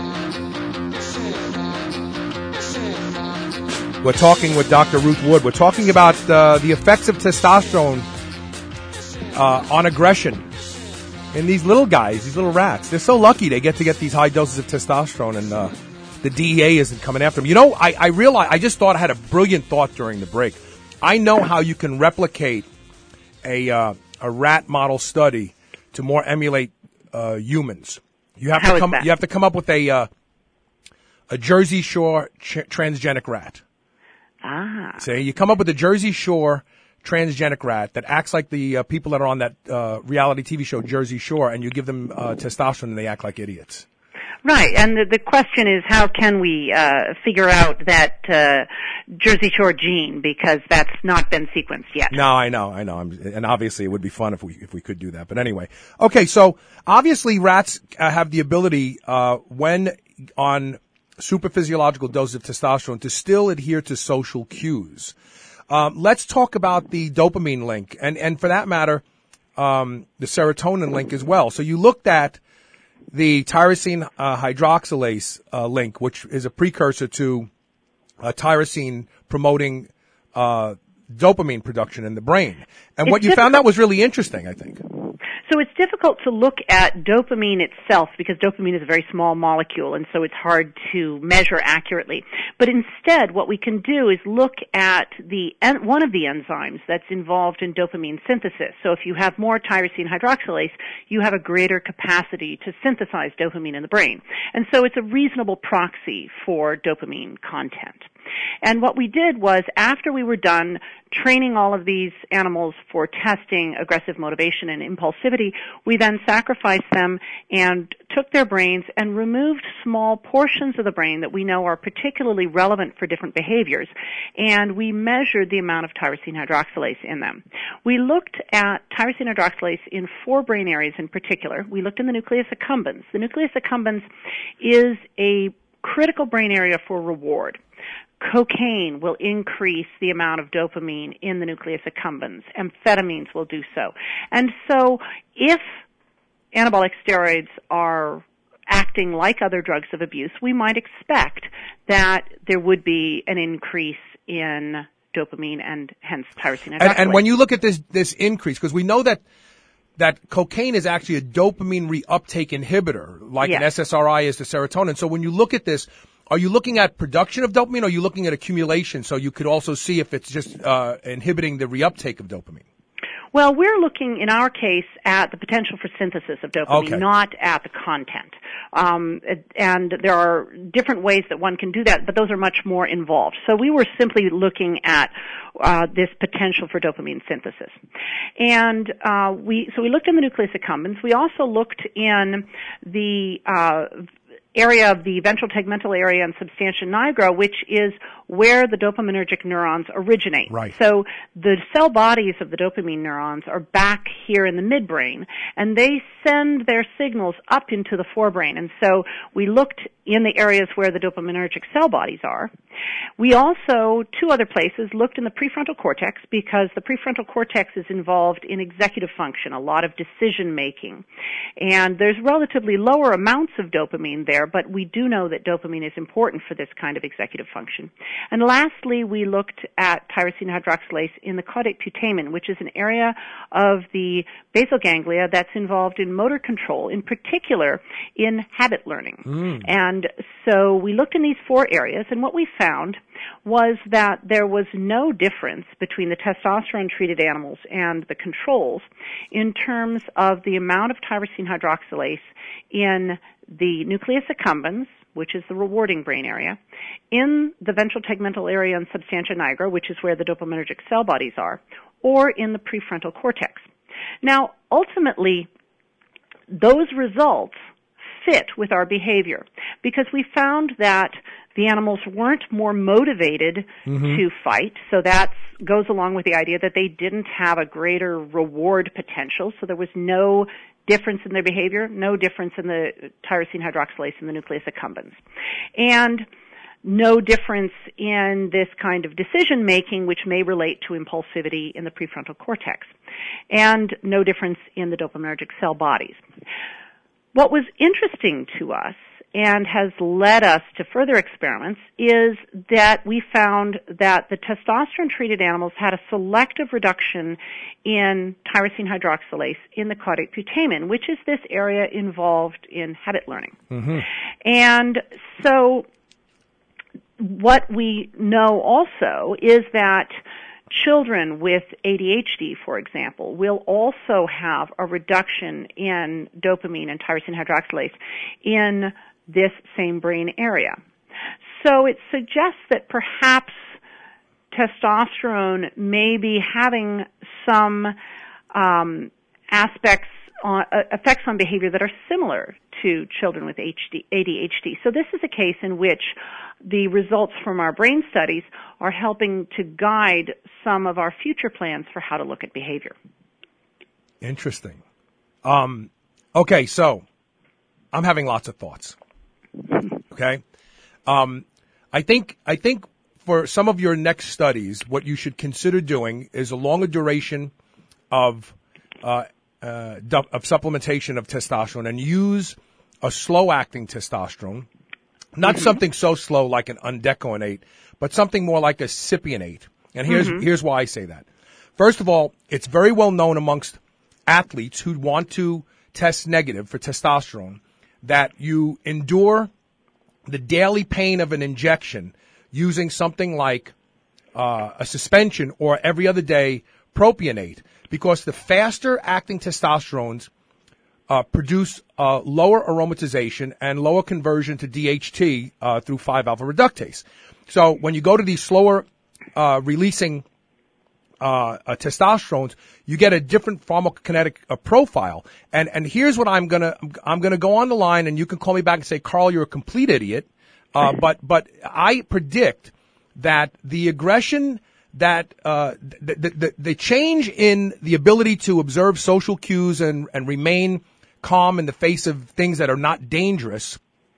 We're talking with Doctor Ruth Wood. We're talking about uh, the effects of testosterone uh, on aggression. And these little guys, these little rats, they're so lucky they get to get these high doses of testosterone, and uh, the D E A isn't coming after them. You know, I, I realized, I just thought I had a brilliant thought during the break. I know how you can replicate a uh, a rat model study to more emulate uh, humans. You have how to come. Is that? You have to come up with a uh, a Jersey Shore ch- transgenic rat. Ah. Say you come up with a Jersey Shore transgenic rat that acts like the uh, people that are on that uh, reality T V show Jersey Shore, and you give them uh, testosterone and they act like idiots. Right, and the, the question is, how can we uh, figure out that uh, Jersey Shore gene, because that's not been sequenced yet. No, I know, I know, I'm, and obviously it would be fun if we if we could do that. But anyway, okay, so obviously rats uh, have the ability uh, when on superphysiological doses of testosterone to still adhere to social cues. Um, let's talk about the dopamine link, and, and for that matter, um, the serotonin link as well. So you looked at the tyrosine uh, hydroxylase uh, link, which is a precursor to uh, tyrosine promoting uh, dopamine production in the brain. And it's what you difficult. found out was really interesting, I think. So it's difficult to look at dopamine itself because dopamine is a very small molecule, and so it's hard to measure accurately. But instead, what we can do is look at the one of the enzymes that's involved in dopamine synthesis. So if you have more tyrosine hydroxylase, you have a greater capacity to synthesize dopamine in the brain. And so it's a reasonable proxy for dopamine content. And what we did was, after we were done training all of these animals for testing aggressive motivation and impulsivity, we then sacrificed them and took their brains and removed small portions of the brain that we know are particularly relevant for different behaviors, and we measured the amount of tyrosine hydroxylase in them. We looked at tyrosine hydroxylase in four brain areas in particular. We looked in the nucleus accumbens. The nucleus accumbens is a critical brain area for reward. Cocaine will increase the amount of dopamine in the nucleus accumbens. Amphetamines will do so. And so if anabolic steroids are acting like other drugs of abuse, we might expect that there would be an increase in dopamine and hence tyrosine hydroxylase. And, and when you look at this this increase, because we know that that cocaine is actually a dopamine reuptake inhibitor, like yes. an S S R I is to serotonin. So when you look at this, are you looking at production of dopamine, or are you looking at accumulation, so you could also see if it's just uh, inhibiting the reuptake of dopamine? Well, we're looking, in our case, at the potential for synthesis of dopamine, okay. not at the content. Um, and there are different ways that one can do that, but those are much more involved. So we were simply looking at uh, this potential for dopamine synthesis. And uh, we so we looked in the nucleus accumbens. We also looked in the uh, area of the ventral tegmental area and substantia nigra, which is where the dopaminergic neurons originate. Right. So the cell bodies of the dopamine neurons are back here in the midbrain, and they send their signals up into the forebrain. And so we looked in the areas where the dopaminergic cell bodies are. We also, two other places, looked in the prefrontal cortex, because the prefrontal cortex is involved in executive function, a lot of decision making. And there's relatively lower amounts of dopamine there, but we do know that dopamine is important for this kind of executive function. And lastly, we looked at tyrosine hydroxylase in the caudate putamen, which is an area of the basal ganglia that's involved in motor control, in particular in habit learning. Mm. And so we looked in these four areas, and what we found was that there was no difference between the testosterone-treated animals and the controls in terms of the amount of tyrosine hydroxylase in the nucleus accumbens, which is the rewarding brain area, in the ventral tegmental area and substantia nigra, which is where the dopaminergic cell bodies are, or in the prefrontal cortex. Now, ultimately, those results fit with our behavior, because we found that the animals weren't more motivated mm-hmm. to fight, so that goes along with the idea that they didn't have a greater reward potential, so there was no difference in their behavior, no difference in the tyrosine hydroxylase in the nucleus accumbens, and no difference in this kind of decision making, which may relate to impulsivity in the prefrontal cortex, and no difference in the dopaminergic cell bodies. What was interesting to us and has led us to further experiments is that we found that the testosterone-treated animals had a selective reduction in tyrosine hydroxylase in the caudate putamen, which is this area involved in habit learning. Mm-hmm. And so what we know also is that children with A D H D, for example, will also have a reduction in dopamine and tyrosine hydroxylase in this same brain area. So it suggests that perhaps testosterone may be having some um, aspects, on, uh, effects on behavior that are similar to children with A D H D. So this is a case in which the results from our brain studies are helping to guide some of our future plans for how to look at behavior. Interesting. Um, okay, so I'm having lots of thoughts. Okay, um, I think I think for some of your next studies, what you should consider doing is a longer duration of uh, uh, of supplementation of testosterone, and use a slow-acting testosterone, not mm-hmm. something so slow like an undecoinate, but something more like a cypionate. And here's mm-hmm. here's why I say that. First of all, it's very well known amongst athletes who want to test negative for testosterone that you endure the daily pain of an injection using something like uh, a suspension or every other day propionate, because the faster acting testosterones uh, produce uh, lower aromatization and lower conversion to D H T uh, through five alpha reductase. So when you go to these slower uh, releasing uh, uh, testosterones, you get a different pharmacokinetic uh, profile. And and here's what I'm gonna I'm gonna go on the line, and you can call me back and say, Carl, you're a complete idiot. Uh, but but I predict that the aggression that uh, the, the the change in the ability to observe social cues and and remain calm in the face of things that are not dangerous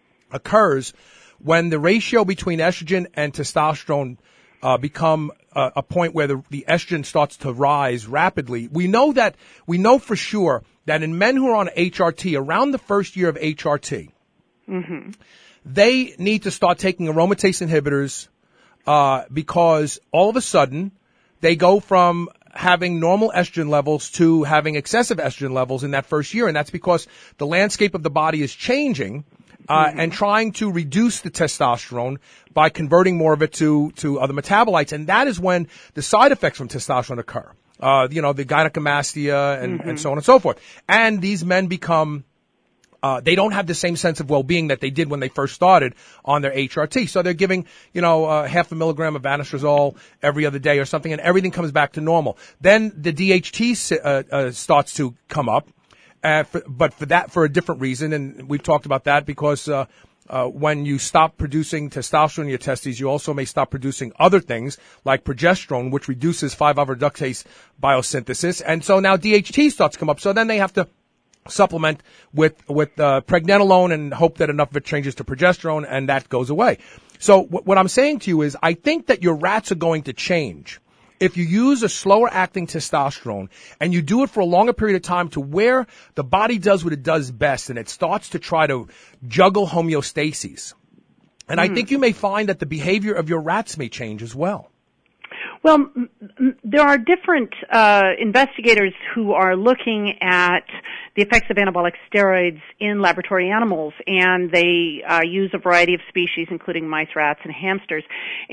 occurs when the ratio between estrogen and testosterone uh, become uh, a point where the, the estrogen starts to rise rapidly. We know that, we know for sure that in men who are on H R T, around the first year of H R T, mm-hmm. they need to start taking aromatase inhibitors uh, because all of a sudden they go from having normal estrogen levels to having excessive estrogen levels in that first year. And that's because the landscape of the body is changing uh, mm-hmm. and trying to reduce the testosterone by converting more of it to, to other metabolites. And that is when the side effects from testosterone occur. Uh, you know, the gynecomastia and, mm-hmm. and so on and so forth. And these men become Uh, they don't have the same sense of well-being that they did when they first started on their H R T. So they're giving, you know, uh, half a milligram of anastrozole every other day or something, and everything comes back to normal. Then the D H T uh, uh, starts to come up, uh, for, but for that, for a different reason, and we've talked about that because uh, uh, when you stop producing testosterone in your testes, you also may stop producing other things like progesterone, which reduces five-alpha reductase biosynthesis, and so now D H T starts to come up. So then they have to supplement with with uh, pregnenolone and hope that enough of it changes to progesterone, and that goes away. So w- what I'm saying to you is I think that your rats are going to change if you use a slower acting testosterone and you do it for a longer period of time to where the body does what it does best, and it starts to try to juggle homeostasis. And mm. I think you may find that the behavior of your rats may change as well. Well, m- m- there are different uh, investigators who are looking at the effects of anabolic steroids in laboratory animals, and they uh, use a variety of species, including mice, rats, and hamsters.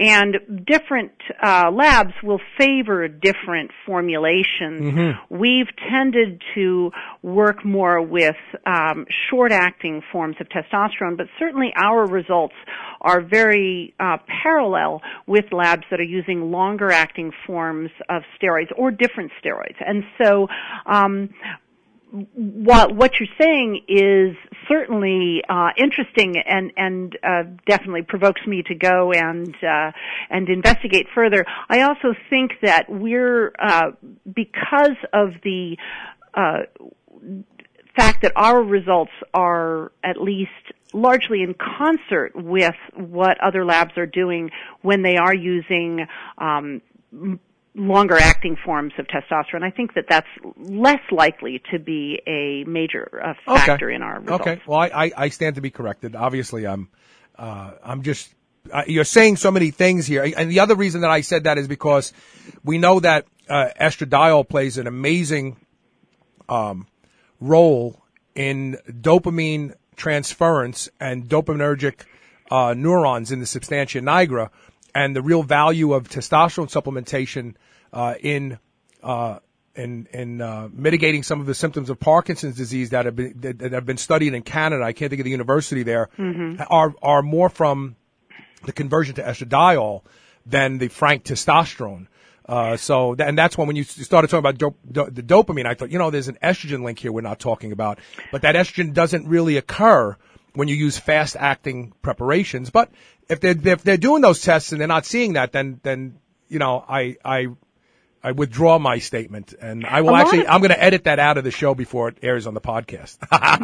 And different uh, labs will favor different formulations. Mm-hmm. We've tended to work more with um, short-acting forms of testosterone, but certainly our results are very uh, parallel with labs that are using longer-acting forms of steroids or different steroids. And so um, what, what you're saying is certainly uh, interesting and, and uh, definitely provokes me to go and uh, and investigate further. I also think that we're, uh, because of the uh, fact that our results are at least largely in concert with what other labs are doing when they are using um, longer acting forms of testosterone, I think that that's less likely to be a major uh, factor okay. in our results. Okay. Well, I, I stand to be corrected. Obviously, I'm uh, I'm just uh, you're saying so many things here, and the other reason that I said that is because we know that uh, estradiol plays an amazing um, role in dopamine transference and dopaminergic uh, neurons in the substantia nigra, and the real value of testosterone supplementation uh, in uh, in in uh, mitigating some of the symptoms of Parkinson's disease that have been that, that have been studied in Canada. I can't think of the university there. Mm-hmm. Are are more from the conversion to estradiol than the frank testosterone. Uh, so, th- and that's when, when you started talking about dope, do- the dopamine, I thought, you know, there's an estrogen link here we're not talking about. But that estrogen doesn't really occur when you use fast-acting preparations. But if they're, if they're doing those tests and they're not seeing that, then, then, you know, I, I, I withdraw my statement. And I will actually, of- I'm going to edit that out of the show before it airs on the podcast.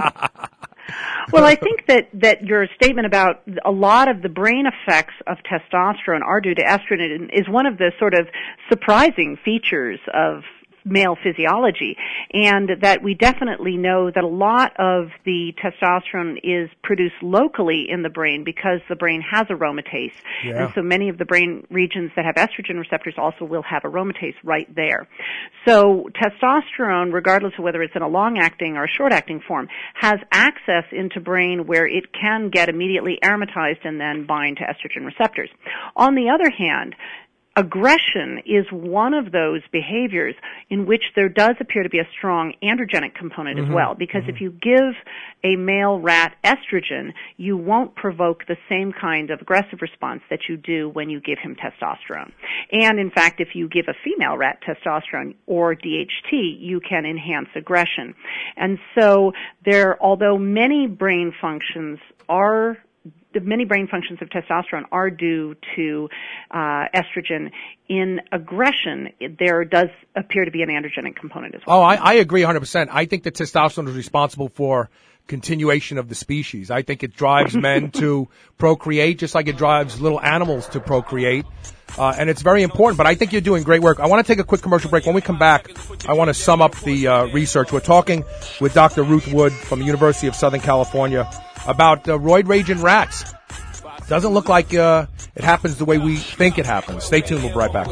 Well, I think that, that your statement about a lot of the brain effects of testosterone are due to estrogen is one of the sort of surprising features of male physiology, and that we definitely know that a lot of the testosterone is produced locally in the brain because the brain has aromatase. Yeah. And so many of the brain regions that have estrogen receptors also will have aromatase right there. So testosterone, regardless of whether it's in a long-acting or a short-acting form, has access into brain where it can get immediately aromatized and then bind to estrogen receptors. On the other hand, aggression is one of those behaviors in which there does appear to be a strong androgenic component mm-hmm. as well, because mm-hmm. if you give a male rat estrogen, you won't provoke the same kind of aggressive response that you do when you give him testosterone. And in fact, if you give a female rat testosterone or D H T, you can enhance aggression. And so there, although many brain functions are The many brain functions of testosterone are due to uh, estrogen. In aggression, there does appear to be an androgenic component as well. Oh, I, I agree one hundred percent. I think that testosterone is responsible for continuation of the species. I think it drives men to procreate, just like it drives little animals to procreate. Uh, and it's very important, but I think you're doing great work. I want to take a quick commercial break. When we come back, I want to sum up the uh, research. We're talking with Doctor Ruth Wood from the University of Southern California about uh, roid rage in rats. Doesn't look like uh, it happens the way we think it happens. Stay tuned. We'll be right back.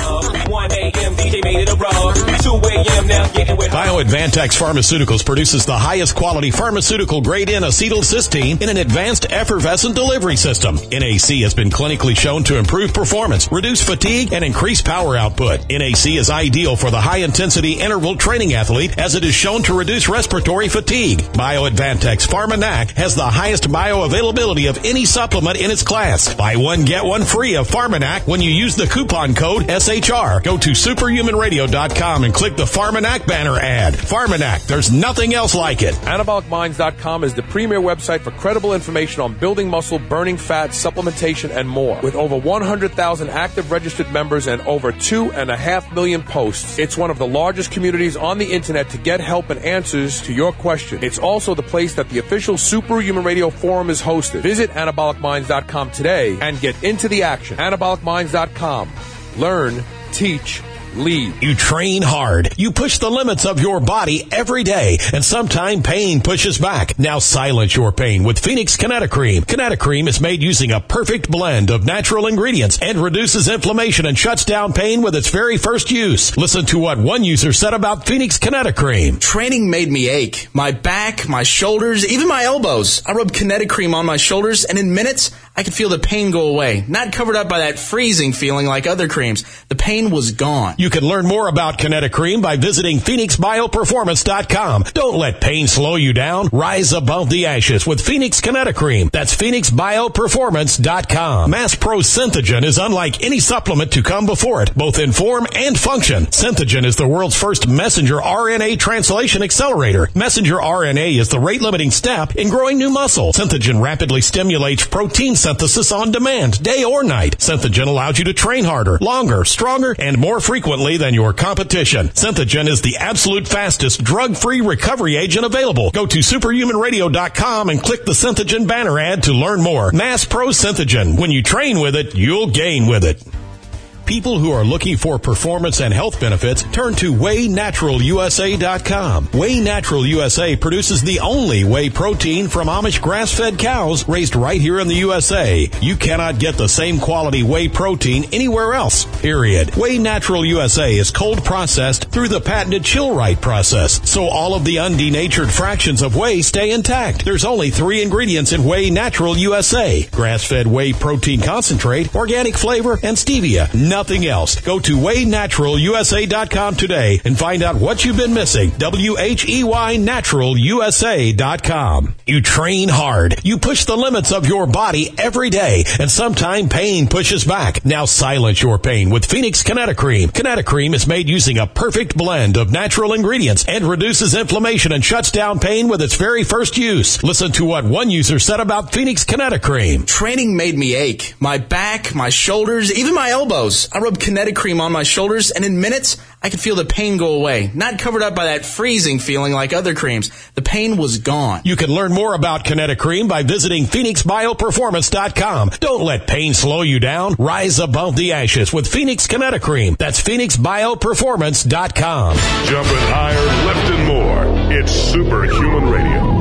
BioAdvantex Pharmaceuticals produces the highest quality pharmaceutical grade N acetylcysteine in an advanced effervescent delivery system. N A C has been clinically shown to improve performance, reduce fatigue, and increase power output. N A C is ideal for the high-intensity interval training athlete as it is shown to reduce respiratory fatigue. BioAdvantex PharmaNac has the highest bioavailability of any supplement in its class. Buy one, get one free of PharmaNac when you use the coupon code S H R. Go to superhuman radio dot com and click the PharmaNac banner ad. PharmaNac, there's nothing else like it. anabolic minds dot com is the premier website for credible information on building muscle, burning fat, supplementation, and more. With over one hundred thousand active registered members and over two and a half million posts, it's one of the largest communities on the internet to get help and answers to your questions. It's also the place that the official Superhuman Radio Forum is hosted. Visit anabolic minds dot com today and get into the action. anabolic minds dot com. Learn, teach, lead. You train hard. You push the limits of your body every day, and sometimes pain pushes back. Now silence your pain with Phoenix Kinetocream. Kinetocream is made using a perfect blend of natural ingredients and reduces inflammation and shuts down pain with its very first use. Listen to what one user said about Phoenix Kinetocream. Training made me ache. My back, my shoulders, even my elbows. I rubbed Kinetocream on my shoulders, and in minutes, I could feel the pain go away. Not covered up by that freezing feeling like other creams. The pain was gone. You can learn more about Kinetocream by visiting phoenix bio performance dot com. Don't let pain slow you down. Rise above the ashes with Phoenix Kinetocream. That's phoenix bio performance dot com. Mass Pro Synthogen is unlike any supplement to come before it, both in form and function. Synthogen is the world's first messenger R N A translation accelerator. Messenger R N A is the rate-limiting step in growing new muscle. Synthogen rapidly stimulates protein synthesis on demand, day or night. Synthogen allows you to train harder, longer, stronger, and more frequently than your competition. Synthogen is the absolute fastest drug-free recovery agent available. Go to superhuman radio dot com and click the Synthogen banner ad to learn more. Mass Pro Synthogen. When you train with it, you'll gain with it. People who are looking for performance and health benefits turn to whey natural U S A dot com. Whey Natural U S A produces the only whey protein from Amish grass-fed cows raised right here in the U S A. You cannot get the same quality whey protein anywhere else, period. Whey Natural U S A is cold processed through the patented chill-right process, so all of the undenatured fractions of whey stay intact. There's only three ingredients in Whey Natural U S A: grass-fed whey protein concentrate, organic flavor, and stevia. Nothing else. Go to whey natural U S A dot com today and find out what you've been missing. W H E Y natural U S A dot com. You train hard. You push the limits of your body every day, and sometimes pain pushes back. Now silence your pain with Phoenix Kinetocream. Kinetocream is made using a perfect blend of natural ingredients and reduces inflammation and shuts down pain with its very first use. Listen to what one user said about Phoenix Kinetocream. Training made me ache. My back, my shoulders, even my elbows. I rubbed Kinetocream on my shoulders, and in minutes, I could feel the pain go away. Not covered up by that freezing feeling like other creams. The pain was gone. You can learn more about Kinetocream by visiting phoenix bio performance dot com. Don't let pain slow you down. Rise above the ashes with Phoenix Kinetocream. That's phoenix bio performance dot com. Jumping higher, lifting more. It's Superhuman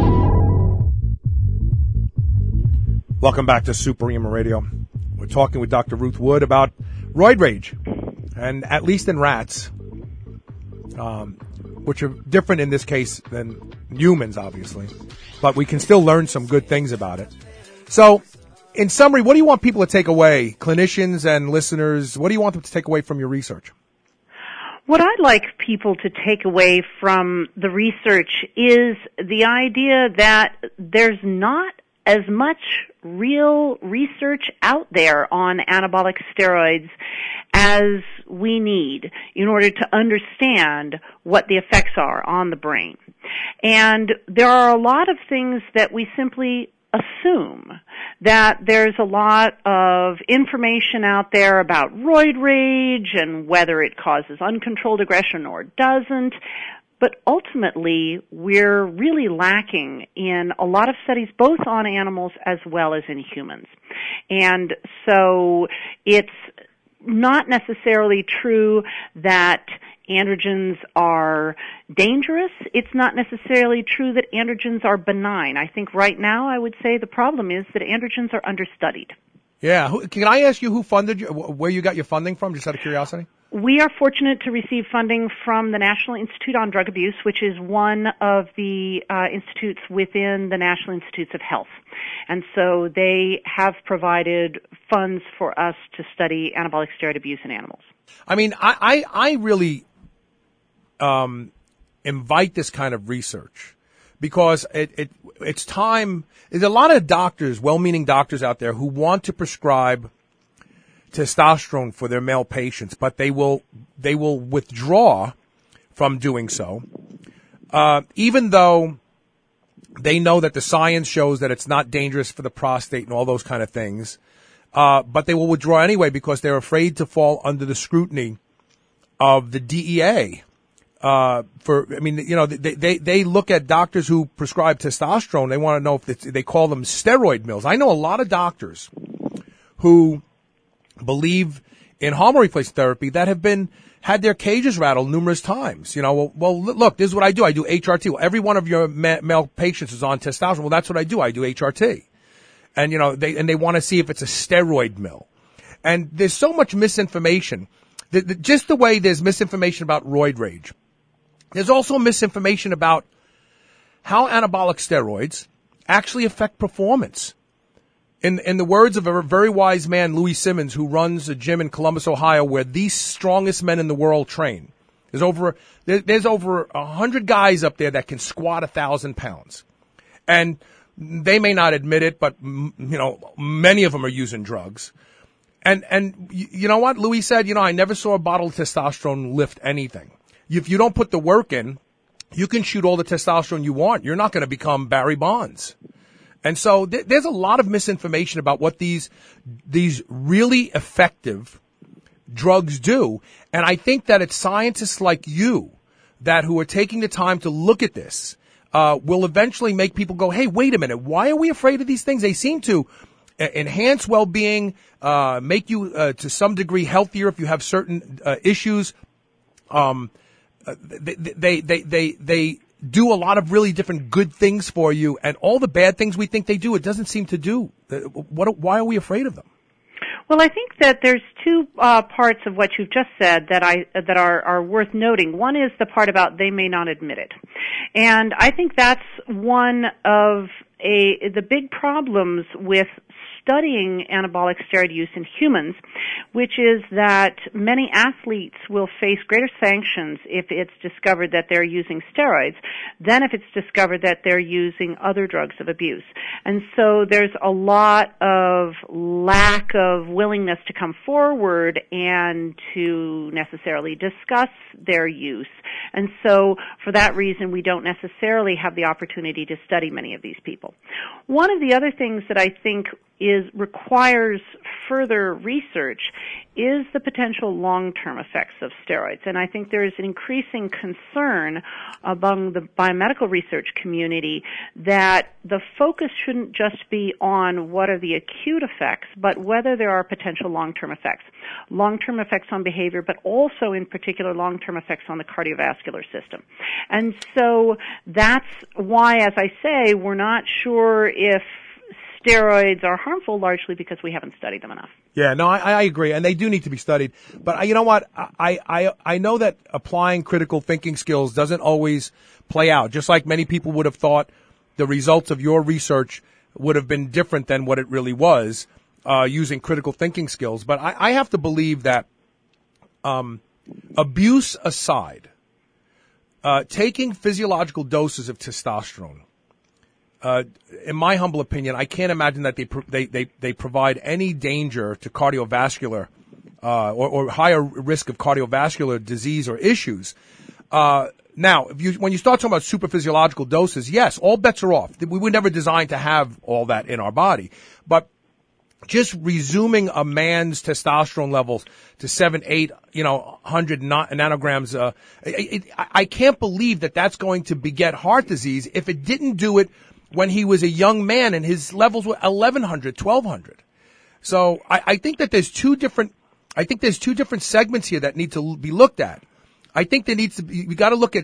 Radio. Welcome back to Superhuman Radio. We're talking with Doctor Ruth Wood about roid rage, and at least in rats, um, which are different in this case than humans, obviously, but we can still learn some good things about it. So in summary, what do you want people to take away, clinicians and listeners? What do you want them to take away from your research? What I'd like people to take away from the research is the idea that there's not as much real research out there on anabolic steroids as we need in order to understand what the effects are on the brain. And there are a lot of things that we simply assume, that there's a lot of information out there about roid rage and whether it causes uncontrolled aggression or doesn't. But ultimately, we're really lacking in a lot of studies, both on animals as well as in humans. And so it's not necessarily true that androgens are dangerous. It's not necessarily true that androgens are benign. I think right now I would say the problem is that androgens are understudied. Yeah. Can I ask you who funded you, where you got your funding from, just out of curiosity? We are fortunate to receive funding from the National Institute on Drug Abuse, which is one of the uh, institutes within the National Institutes of Health. And so they have provided funds for us to study anabolic steroid abuse in animals. I mean, I, I, I really um, invite this kind of research because it, it it's time. There's a lot of doctors, well-meaning doctors out there who want to prescribe testosterone for their male patients, but they will they will withdraw from doing so, uh, even though they know that the science shows that it's not dangerous for the prostate and all those kind of things. Uh, but they will withdraw anyway because they're afraid to fall under the scrutiny of the D E A. Uh, for, I mean, you know, they, they, they look at doctors who prescribe testosterone. They want to know if it's, they call them steroid mills. I know a lot of doctors who believe in hormone replacement therapy that have been, had their cages rattled numerous times. You know, well, well look, this is what I do. I do H R T. Well, every one of your ma- male patients is on testosterone. Well, that's what I do. I do H R T. And, you know, they, and they want to see if it's a steroid mill. And there's so much misinformation. The, the, just the way there's misinformation about roid rage, there's also misinformation about how anabolic steroids actually affect performance. In, in the words of a very wise man, Louis Simmons, who runs a gym in Columbus, Ohio, where the strongest men in the world train. There's over, there, there's over a hundred guys up there that can squat a thousand pounds. And they may not admit it, but, you know, many of them are using drugs. And, and you know what? Louis said, you know, I never saw a bottle of testosterone lift anything. If you don't put the work in, you can shoot all the testosterone you want. You're not going to become Barry Bonds. And so th- there's a lot of misinformation about what these, these really effective drugs do. And I think that it's scientists like you that who are taking the time to look at this, uh, will eventually make people go, hey, wait a minute. Why are we afraid of these things? They seem to enhance well-being, uh, make you, uh, to some degree healthier if you have certain, uh, issues. Um, they, they, they, they, they do a lot of really different good things for you, and all the bad things we think they do, it doesn't seem to do. What, why are we afraid of them? Well, I think that there's two uh, parts of what you've just said that I that are, are worth noting. One is the part about they may not admit it, and I think that's one of a the big problems with studying anabolic steroid use in humans, which is that many athletes will face greater sanctions if it's discovered that they're using steroids than if it's discovered that they're using other drugs of abuse. And so there's a lot of lack of willingness to come forward and to necessarily discuss their use. And so for that reason, we don't necessarily have the opportunity to study many of these people. One of the other things that I think is requires further research is the potential long-term effects of steroids. And I think there is an increasing concern among the biomedical research community that the focus shouldn't just be on what are the acute effects, but whether there are potential long-term effects. Long-term effects on behavior, but also in particular long-term effects on the cardiovascular system. And so that's why, as I say, we're not sure if steroids are harmful, largely because we haven't studied them enough. Yeah, no, I, I agree, and they do need to be studied. But you know what? I, I, I know that applying critical thinking skills doesn't always play out. Just like many people would have thought the results of your research would have been different than what it really was, uh, using critical thinking skills. But I, I have to believe that, um, abuse aside, uh, taking physiological doses of testosterone, uh, in my humble opinion, I can't imagine that they, pro- they, they, they provide any danger to cardiovascular, uh, or, or higher risk of cardiovascular disease or issues. Uh, now, if you, when you start talking about super physiological doses, yes, all bets are off. We were never designed to have all that in our body. But just resuming a man's testosterone levels to seven, eight, you know, one hundred nanograms, uh, it, it, I can't believe that that's going to beget heart disease if it didn't do it when he was a young man and his levels were eleven hundred, twelve hundred. So I, I think that there's two different, I think there's two different segments here that need to be looked at. I think there needs to be, we got to look at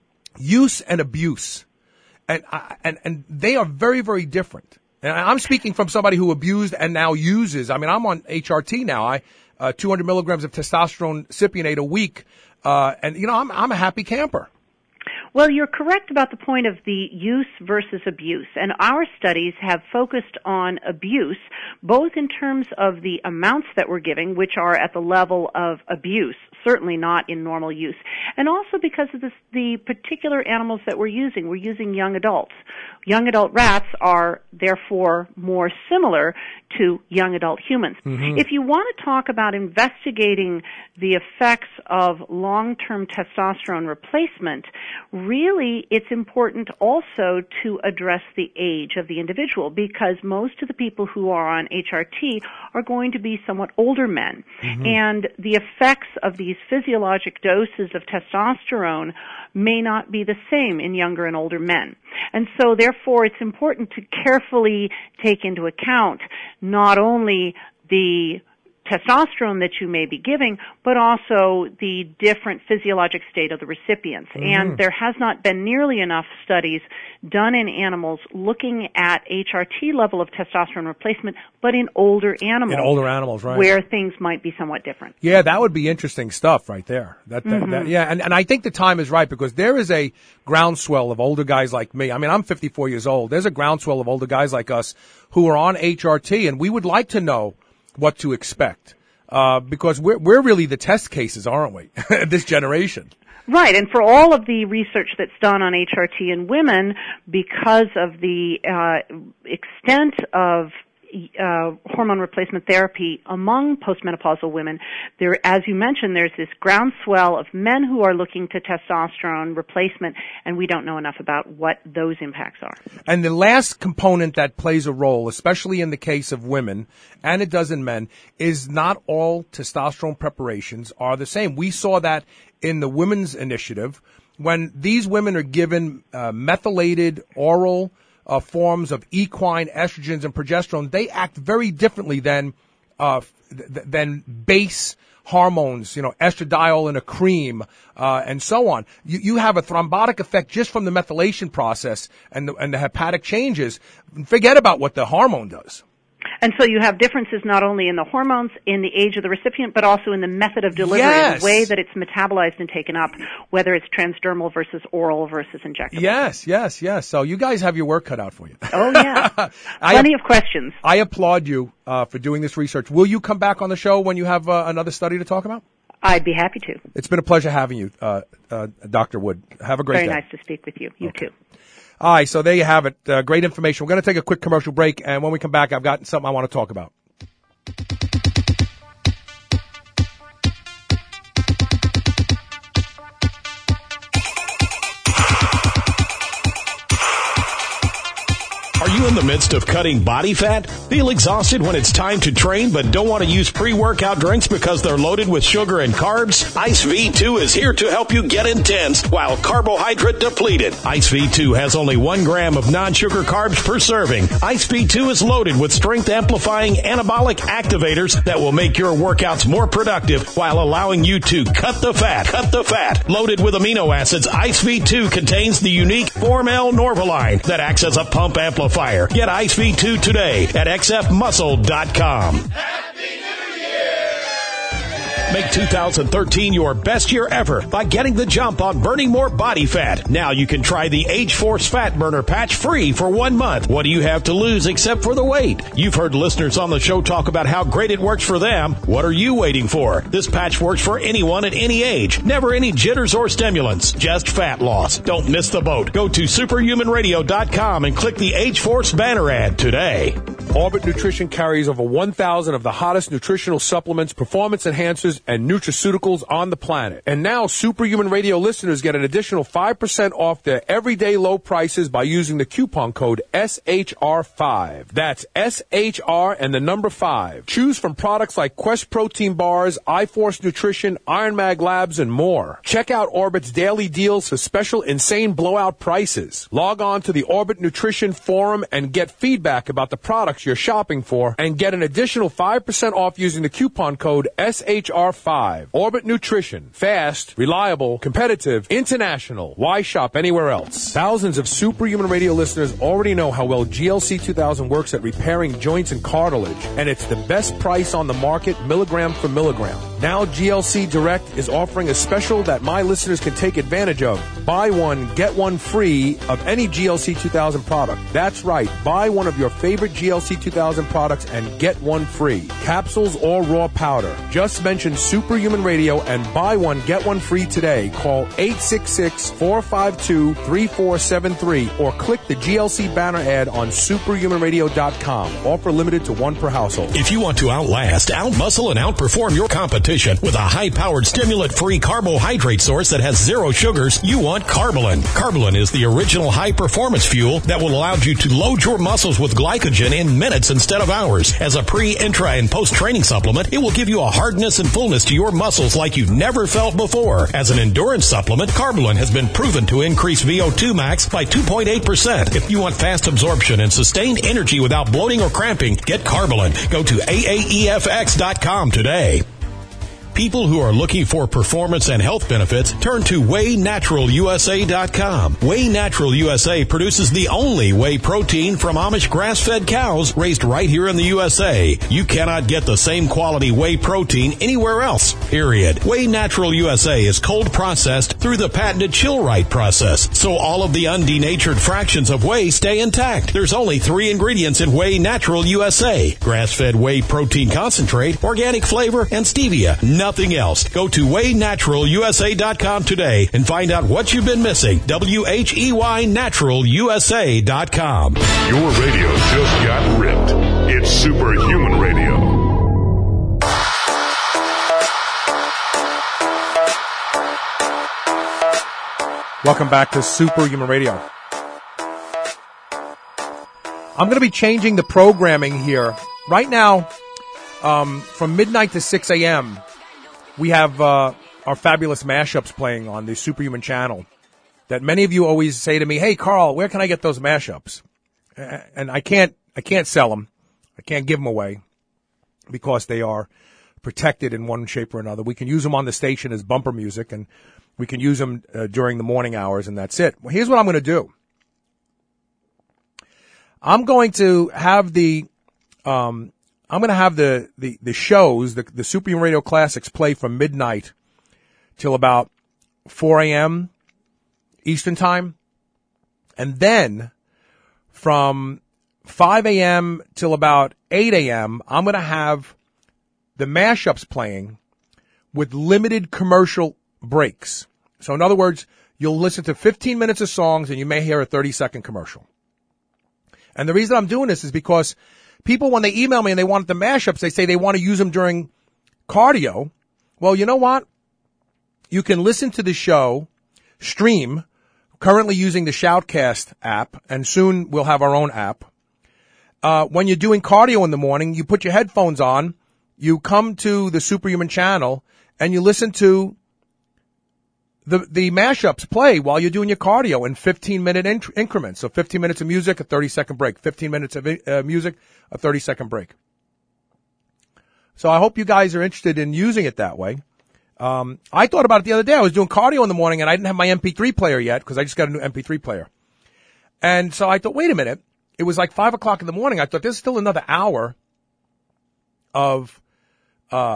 use and abuse. And, and, and they are very, very different. And I'm speaking from somebody who abused and now uses. I mean, I'm on H R T now. I, uh, two hundred milligrams of testosterone cypionate a week. Uh, and you know, I'm, I'm a happy camper. Well, you're correct about the point of the use versus abuse, and our studies have focused on abuse, both in terms of the amounts that we're giving, which are at the level of abuse, certainly not in normal use, and also because of this, the particular animals that we're using. We're using young adults. Young adult rats are, therefore, more similar to young adult humans. Mm-hmm. If you want to talk about investigating the effects of long-term testosterone replacement, really it's important also to address the age of the individual, because most of the people who are on H R T are going to be somewhat older men. Mm-hmm. And the effects of these physiologic doses of testosterone may not be the same in younger and older men. And so therefore it's important to carefully take into account not only the testosterone that you may be giving, but also the different physiologic state of the recipients. Mm-hmm. And there has not been nearly enough studies done in animals looking at H R T level of testosterone replacement, but in older animals. In older animals, right. Where things might be somewhat different. Yeah, that would be interesting stuff right there. That, that, mm-hmm. that yeah, and, and I think the time is right, because there is a groundswell of older guys like me. I mean, I'm fifty-four years old. There's a groundswell of older guys like us who are on H R T, and we would like to know what to expect, uh, because we're, we're really the test cases, aren't we? This generation. Right, and for all of the research that's done on H R T in women, because of the uh, extent of uh, hormone replacement therapy among postmenopausal women, there, as you mentioned, there's this groundswell of men who are looking to testosterone replacement, and we don't know enough about what those impacts are. And the last component that plays a role, especially in the case of women, and it does in men, is not all testosterone preparations are the same. We saw that in the women's initiative, when these women are given uh, methylated oral uh, forms of equine estrogens and progesterone, they act very differently than uh, th- than base hormones, you know, estradiol in a cream, uh, and so on. You, you have a thrombotic effect just from the methylation process and the, and the hepatic changes. Forget about what the hormone does. And so you have differences not only in the hormones, in the age of the recipient, but also in the method of delivery, yes. the way that it's metabolized and taken up, whether it's transdermal versus oral versus injectable. Yes, yes, yes. So you guys have your work cut out for you. Oh, yeah. Plenty of questions. I applaud you uh, for doing this research. Will you come back on the show when you have uh, another study to talk about? I'd be happy to. It's been a pleasure having you, uh, uh, Doctor Wood. Have a great Very day. Very nice to speak with you. You okay. too. All right, so there you have it. Uh, great information. We're going to take a quick commercial break, and when we come back, I've got something I want to talk about. Are you in the midst of cutting body fat? Feel exhausted when it's time to train but don't want to use pre-workout drinks because they're loaded with sugar and carbs? Ice V two is here to help you get intense while carbohydrate depleted. Ice V two has only one gram of non-sugar carbs per serving. Ice V two is loaded with strength-amplifying anabolic activators that will make your workouts more productive while allowing you to cut the fat. Cut the fat. Loaded with amino acids, Ice V two contains the unique four mel Norvaline that acts as a pump amplifier. Get Ice V two today at x f muscle dot com. Happy New Year! Make two thousand thirteen your best year ever by getting the jump on burning more body fat. Now you can try the H-Force Fat Burner Patch free for one month. What do you have to lose except for the weight? You've heard listeners on the show talk about how great it works for them. What are you waiting for? This patch works for anyone at any age. Never any jitters or stimulants. Just fat loss. Don't miss the boat. Go to superhuman radio dot com and click the H-Force banner ad today. Orbit Nutrition carries over one thousand of the hottest nutritional supplements, performance enhancers, and nutraceuticals on the planet. And now Superhuman Radio listeners get an additional five percent off their everyday low prices by using the coupon code S H R five. That's S H R and the number five. Choose from products like Quest Protein Bars, iForce Nutrition, Iron Mag Labs, and more. Check out Orbit's daily deals for special insane blowout prices. Log on to the Orbit Nutrition Forum and get feedback about the products you're shopping for and get an additional five percent off using the coupon code S H R five. Orbit Nutrition. Fast, reliable, competitive, international. Why shop anywhere else? Thousands of Superhuman Radio listeners already know how well G L C two thousand works at repairing joints and cartilage, and it's the best price on the market, milligram for milligram. Now G L C Direct is offering a special that my listeners can take advantage of. Buy one, get one free of any G L C two thousand product. That's right. Buy one of your favorite G L C two thousand products and get one free. Capsules or raw powder. Just mention Superhuman Radio and buy one, get one free today. Call eight six six, four five two, three four seven three or click the G L C banner ad on superhuman radio dot com. Offer limited to one per household. If you want to outlast, outmuscle, and outperform your competition with a high-powered, stimulant-free carbohydrate source that has zero sugars, you want Carbolin. Carbolin is the original high-performance fuel that will allow you to load your muscles with glycogen in minutes instead of hours. As a pre, intra, and post-training supplement, it will give you a hardness and fullness to your muscles like you've never felt before. As an endurance supplement, Carbolin has been proven to increase V O two max by two point eight percent. If you want fast absorption and sustained energy without bloating or cramping, get Carbolin. Go to A A E F X dot com today. People who are looking for performance and health benefits turn to Whey Natural U S A dot com. Whey Natural U S A produces the only whey protein from Amish grass-fed cows raised right here in the U S A. You cannot get the same quality whey protein anywhere else, period. Whey Natural U S A is cold processed through the patented chill-right process, so all of the undenatured fractions of whey stay intact. There's only three ingredients in Whey Natural U S A: grass-fed whey protein concentrate, organic flavor, and stevia. Nothing else. Go to Whey Natural U S A dot com today and find out what you've been missing. W H E Y Natural U S A dot com. Your radio just got ripped. It's Superhuman Radio. Welcome back to Superhuman Radio. I'm going to be changing the programming here. Right now, um, from midnight to six a.m., we have uh, our fabulous mashups playing on the Superhuman channel that many of you always say to me, "Hey, Carl, where can I get those mashups?" And I can't, I can't sell them. I can't give them away because they are protected in one shape or another. We can use them on the station as bumper music, and we can use them uh, during the morning hours, and that's it. Well, here's what I'm going to do. I'm going to have the, um, I'm going to have the, the, the shows, the, the Superhuman Radio Classics play from midnight till about four a.m. Eastern Time. And then from five a.m. till about eight a.m., I'm going to have the mashups playing with limited commercial breaks. So in other words, you'll listen to fifteen minutes of songs and you may hear a thirty-second commercial. And the reason I'm doing this is because people, when they email me and they want the mashups, they say they want to use them during cardio. Well, you know what? You can listen to the show, stream, currently using the Shoutcast app, and soon we'll have our own app. Uh, when you're doing cardio in the morning, you put your headphones on, you come to the Superhuman channel, and you listen to the the mashups play while you're doing your cardio in fifteen-minute in- increments. So fifteen minutes of music, a thirty-second break. fifteen minutes of uh, music, a thirty-second break. So I hope you guys are interested in using it that way. Um, I thought about it the other day. I was doing cardio in the morning, and I didn't have my M P three player yet because I just got a new M P three player. And so I thought, wait a minute. It was like five o'clock in the morning. I thought there's still another hour of uh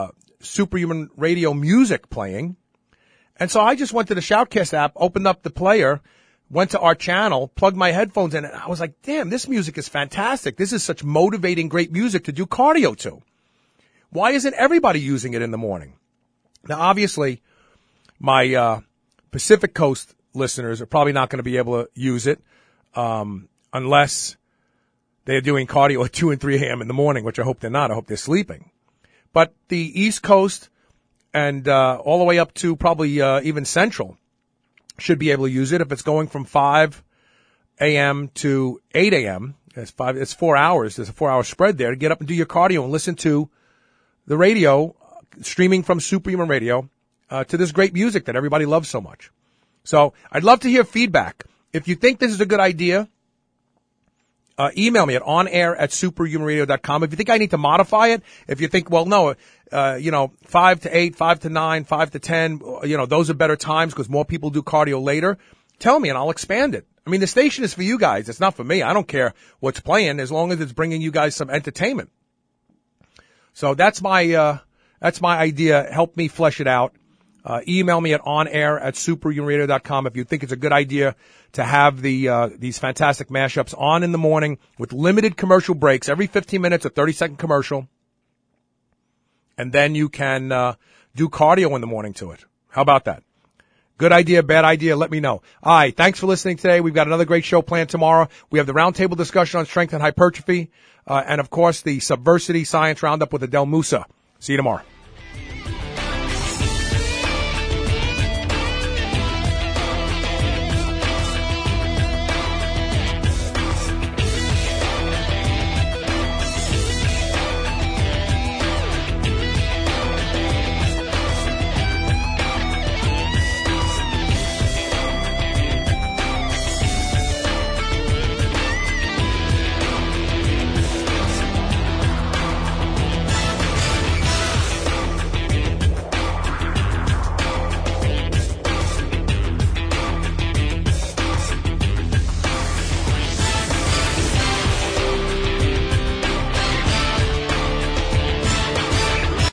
Superhuman Radio music playing. And so I just went to the Shoutcast app, opened up the player, went to our channel, plugged my headphones in, and I was like, damn, this music is fantastic. This is such motivating, great music to do cardio to. Why isn't everybody using it in the morning? Now, obviously, my uh Pacific Coast listeners are probably not going to be able to use it um unless they're doing cardio at two and three a.m. in the morning, which I hope they're not. I hope they're sleeping. But the East Coast and uh all the way up to probably uh even Central should be able to use it. If it's going from five a.m. to eight a.m., it's five, it's four hours. There's a four-hour spread there to get up and do your cardio and listen to the radio, streaming from Superhuman Radio, uh, to this great music that everybody loves so much. So I'd love to hear feedback. If you think this is a good idea, uh, email me at onair at superhuman radio dot com. If you think I need to modify it, if you think, well, no, uh, you know, five to eight, five to nine, five to ten, you know, those are better times because more people do cardio later, tell me and I'll expand it. I mean, the station is for you guys. It's not for me. I don't care what's playing as long as it's bringing you guys some entertainment. So that's my, uh, that's my idea. Help me flesh it out. Uh, email me at onair at superhuman radio dot com if you think it's a good idea to have the, uh, these fantastic mashups on in the morning with limited commercial breaks, every fifteen minutes, a thirty second commercial. And then you can, uh, do cardio in the morning to it. How about that? Good idea, bad idea, let me know. All right, thanks for listening today. We've got another great show planned tomorrow. We have the roundtable discussion on strength and hypertrophy, uh, and of course the Subversity Science Roundup with Adele Musa. See you tomorrow.